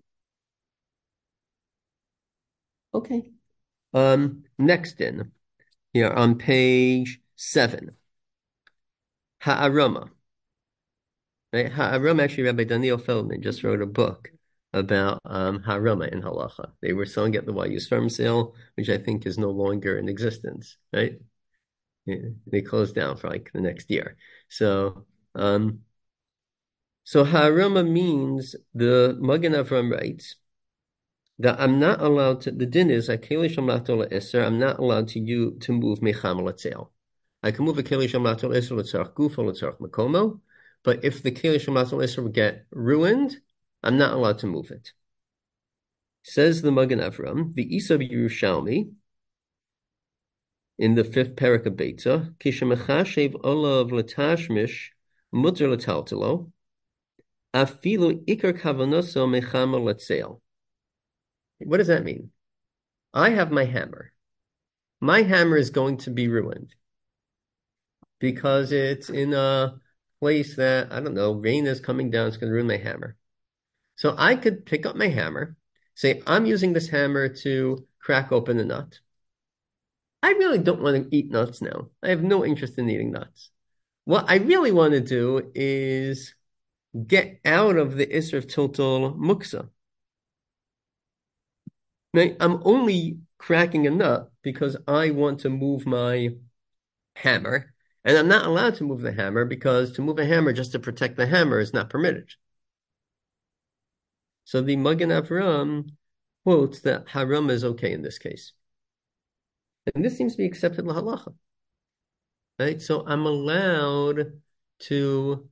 Okay. Next in here on page 7. Ha'arama. Right? Ha'arama, actually, Rabbi Daniel Feldman just wrote a book about Ha'arama in halacha. They were selling at the YU's farm sale, which I think is no longer in existence, right? Yeah, they closed down for like the next year. So Ha'arama means the Magen Avram writes that I'm not allowed to, the din is, I'm not allowed to move mecham l'tzeil. I can move a keli shemlato l'isr l'tzarach gufo l'tzarach makomo, but if the keli shemlato l'isr would get ruined, I'm not allowed to move it. Says the Magen Avram, the Isa Yerushalmi, in the 5th parak of Beitza, kishemechashev olav l'tashmish mutter l'taltelo, afilu ikar kavanoso mechama l'tzeil. What does that mean? I have my hammer. My hammer is going to be ruined because it's in a place that, I don't know, rain is coming down, it's going to ruin my hammer. So I could pick up my hammer, say, I'm using this hammer to crack open a nut. I really don't want to eat nuts now. I have no interest in eating nuts. What I really want to do is get out of the Isser of Total Muksa. I'm only cracking a nut because I want to move my hammer, and I'm not allowed to move the hammer because to move a hammer just to protect the hammer is not permitted. So the Magen Avram quotes that haram is okay in this case. And this seems to be accepted lahalacha. Right? So I'm allowed to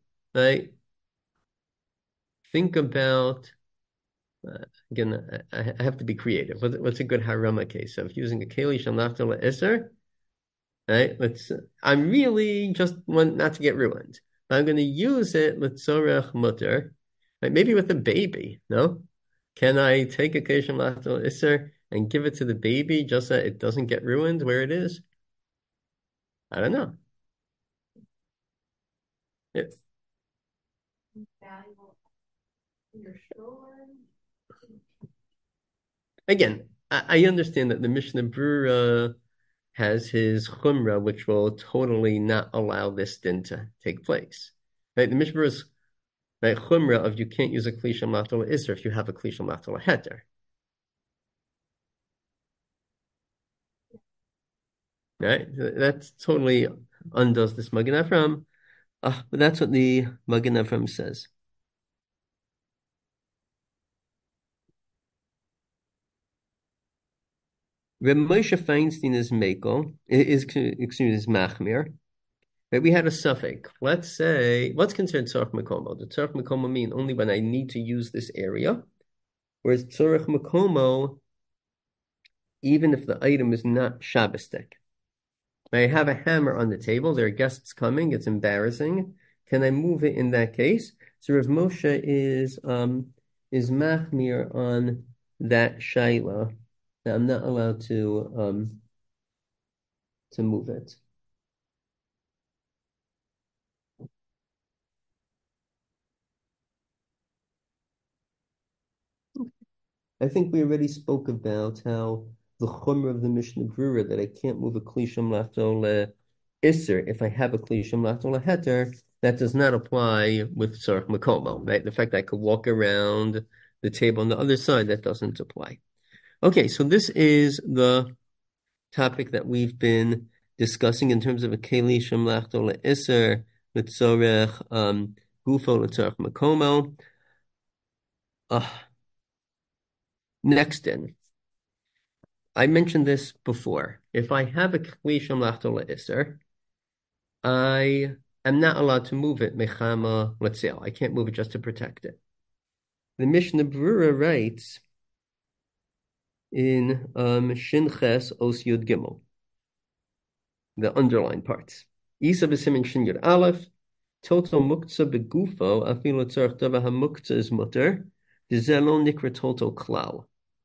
think about again, I have to be creative. What's a good harama case of using a keli shalachta le'eser? Right? I'm really just want not to get ruined. I'm going to use it l'tzorech mutter. Right? Maybe with a baby. No, can I take a keli shalachta le'eser and give it to the baby just so it doesn't get ruined where it is? I don't know. Yeah.
Valuable in your store.
Again, I understand that the Mishnah Brura has his chumrah, which will totally not allow this din to take place. Right? The Mishnah Brura's right, chumrah of you can't use a klisha matol isra if you have a klisha matol heter. Right? That totally undoes this Magen Avraham. But that's what the Magen Avraham says. Reb Moshe Feinstein is Mekel, is Machmir. Right, we had a suffix. Let's say, what's considered tzarech makomo? The tzarech makomo mean only when I need to use this area, whereas tzarech makomo, even if the item is not Shabbosdik. I have a hammer on the table. There are guests coming. It's embarrassing. Can I move it in that case? So Rav Moshe is machmir on that shaila. I'm not allowed to move it. I think we already spoke about how the chumrah of the Mishnah Brura that I can't move a klisham lato le iser if I have a klisham lato le heter. That does not apply with tzarech makomo, right? The fact that I could walk around the table on the other side, that doesn't apply. Okay, so this is the topic that we've been discussing in terms of a keli shemlachto le iser mitzorech gufo letzorech makomo. Next in. I mentioned this before. If I have a kli shemlachto le iser, I am not allowed to move it mechama letzel. I can't move it just to protect it. The Mishnah Brura writes in Shinches Os Yud Gimel, the underlined parts. Isa b'simin Shin Yud Aleph, total muktzah begufo afilo tzarech davar hamuktzah is mutter, dizelo nikra total klal.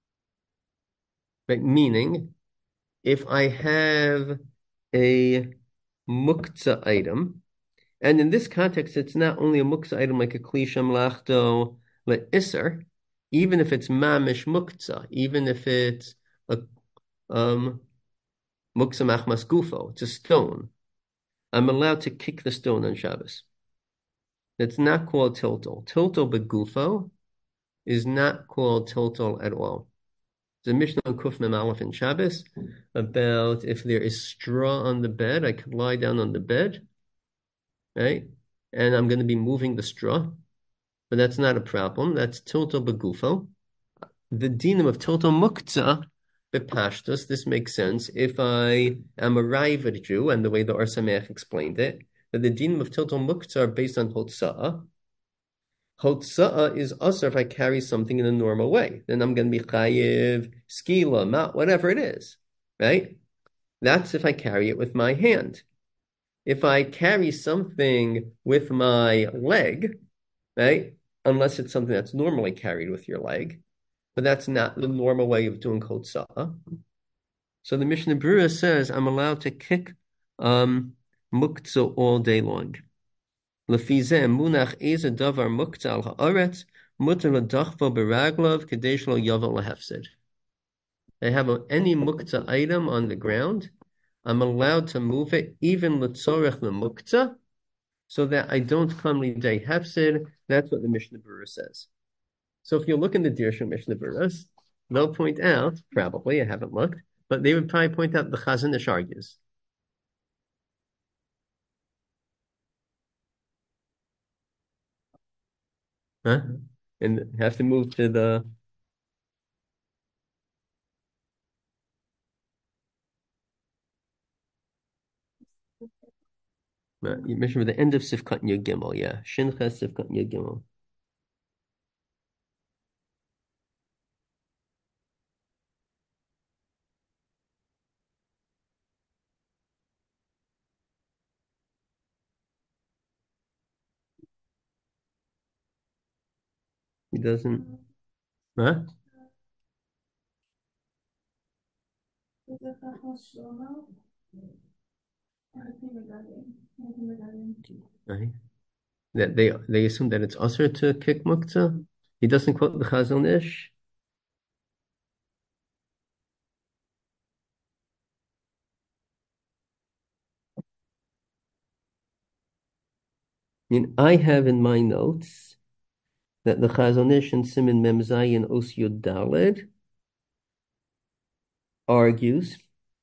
Right, meaning, if I have a muktzah item, and in this context, it's not only a muktzah item like a klisha mlachto le'isser, even if it's mamish muktzah, even if it's a muktzah machmas gufo, it's a stone, I'm allowed to kick the stone on Shabbos. It's not called tiltal. Tiltal begufo is not called tiltal at all. The Mishnah on Kuf Mem Aleph in Shabbos about if there is straw on the bed, I could lie down on the bed, right? And I'm going to be moving the straw, but that's not a problem. That's tiltal begufo. The dinam of tiltal muktzah bepashtus. This makes sense if I am a Raivad Jew, and the way the Or Sameach explained it, that the dinam of tiltal muktzah are based on hotza'ah. Hotza'ah is also if I carry something in a normal way. Then I'm going to be chayiv, skila, mat, whatever it is, right? That's if I carry it with my hand. If I carry something with my leg, right? Unless it's something that's normally carried with your leg, but that's not the normal way of doing hotza'ah. So the Mishnah Brura says I'm allowed to kick muktzah all day long. Lefizeh munach eze davar muktzah al haaretz muter ledachvo beraglov kadesh lo yavel lehefsid. I have any muktzah item on the ground, I'm allowed to move it even letzorech the muktzah, so that I don't come lidei hefsid. That's what the Mishnah Brura says. So if you look in the Dirshu Mishnah Buras, they'll point out, probably, I haven't looked, but they would probably point out the Chazon Ish argues. Huh? And have to move to the... You mentioned the end of Sifkat Yud Gimel, yeah. Shinches Sifkat Yud Gimel. He doesn't... Huh?
Is it the house Shlomo? Or the kindergarten?
Right. that they assume that it's usher to kick muktzah. He doesn't quote the Chazon Ish. I have in my notes that the Chazon Ish in Siman Mem Zayin Os Yud Daled argues.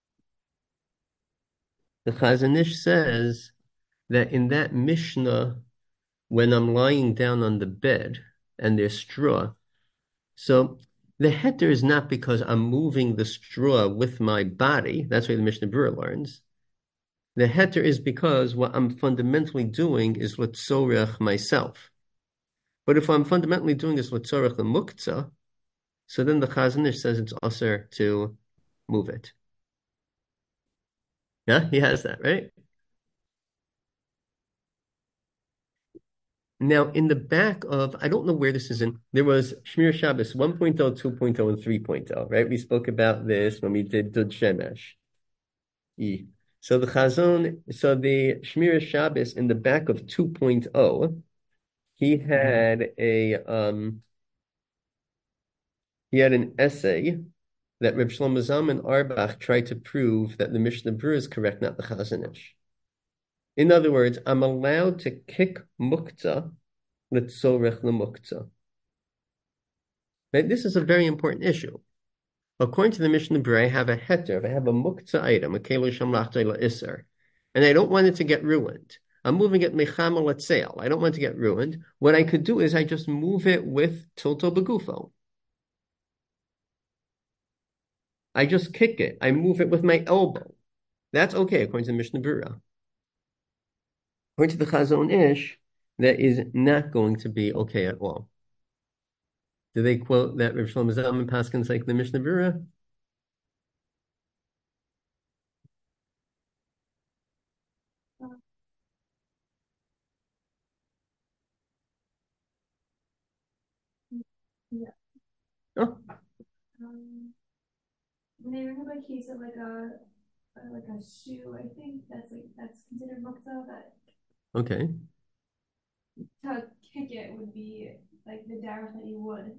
The Chazon Ish says that in that Mishnah, when I'm lying down on the bed and there's straw, so the heter is not because I'm moving the straw with my body. That's why the Mishnah Berurah learns. The heter is because what I'm fundamentally doing is l'tzorech myself. But if I'm fundamentally doing is l'tzorech the muktzah, so then the Chazon Ish says it's aser to move it. Yeah, he has that, right? Now, in the back of, I don't know where this is in, there was Shmir Shabbos 1.0, 2.0, and 3.0, right? We spoke about this when we did Dud Shemesh. So the Shmir Shabbos in the back of 2.0, he had an essay that Reb Shlomo Zalman Auerbach tried to prove that the Mishnah Berurah is correct, not the Chazon Ish. In other words, I'm allowed to kick muktzah l'tzorech l'muktzah. Right? This is a very important issue. According to the Mishnah Berurah, I have a heter, if I have a muktzah item, a kelo shamlachtoi la'isser, and I don't want it to get ruined. I'm moving it mechama l'tzeil. I don't want it to get ruined. What I could do is I just move it with tilto begufo. I just kick it. I move it with my elbow. That's okay, according to the Mishnah Berurah. According to the Chazon Ish, that is not going to be okay at all. Do they quote that Reb Shlomo Zalman paskins like the Mishnah Berurah?
Yeah.
Oh.
When they remember a case of like a shoe, I think that's considered muktzah. That
Okay.
to kick it would be like the derech that you would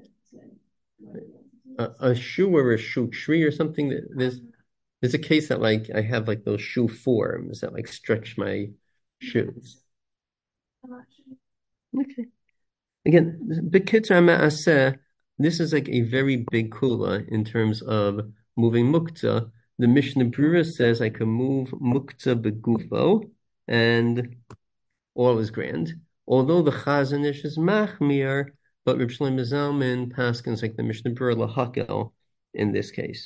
A shoe or a shoe tree or something. There's a case that like I have like those shoe forms that like stretch my shoes.
I'm not sure.
Okay. Again, B'Kitzur Ma'aseh, this is like a very big kula in terms of moving muktzah. The Mishnah Berurah says I can move muktzah begufo, and all is grand. Although the Chazon Ish is machmir, but Reb Shlomo Zalman paskins like the Mishnah Berurah lahakel in this case.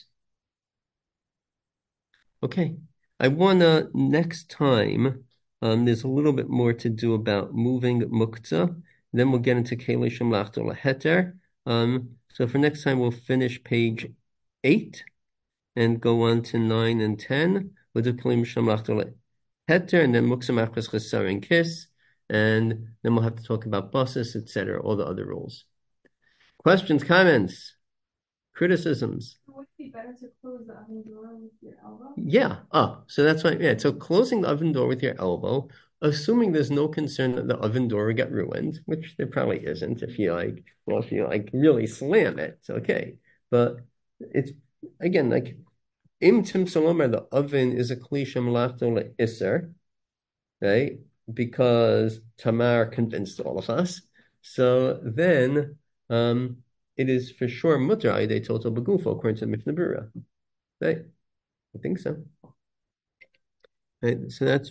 Okay, I wanna next time. There's a little bit more to do about moving muktzah. Then we'll get into Keli Shemlachto Laheter. So for next time, we'll finish page 8 and go on to 9 and 10. We'll do Keli Shemlachto Laheter and then Muktzah Machras Chesar and Kiss. And then we'll have to talk about buses, etc., all the other rules. Questions, comments, criticisms?
Would it be better to close the oven door with your elbow?
Yeah. Oh, so that's why. Yeah. So closing the oven door with your elbow, assuming there's no concern that the oven door will get ruined, which there probably isn't. If you really slam it, it's okay. But it's again like im tim salomer, the oven is a kli shemlachto le'isser, right? Because Tamar convinced all of us. So then, it is for sure mutter ayidei total begufo according to Mishnah Berurah, right? I think so. Right, so that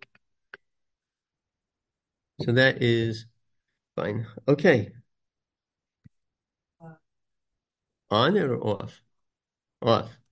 is fine. Okay. On or off? Off.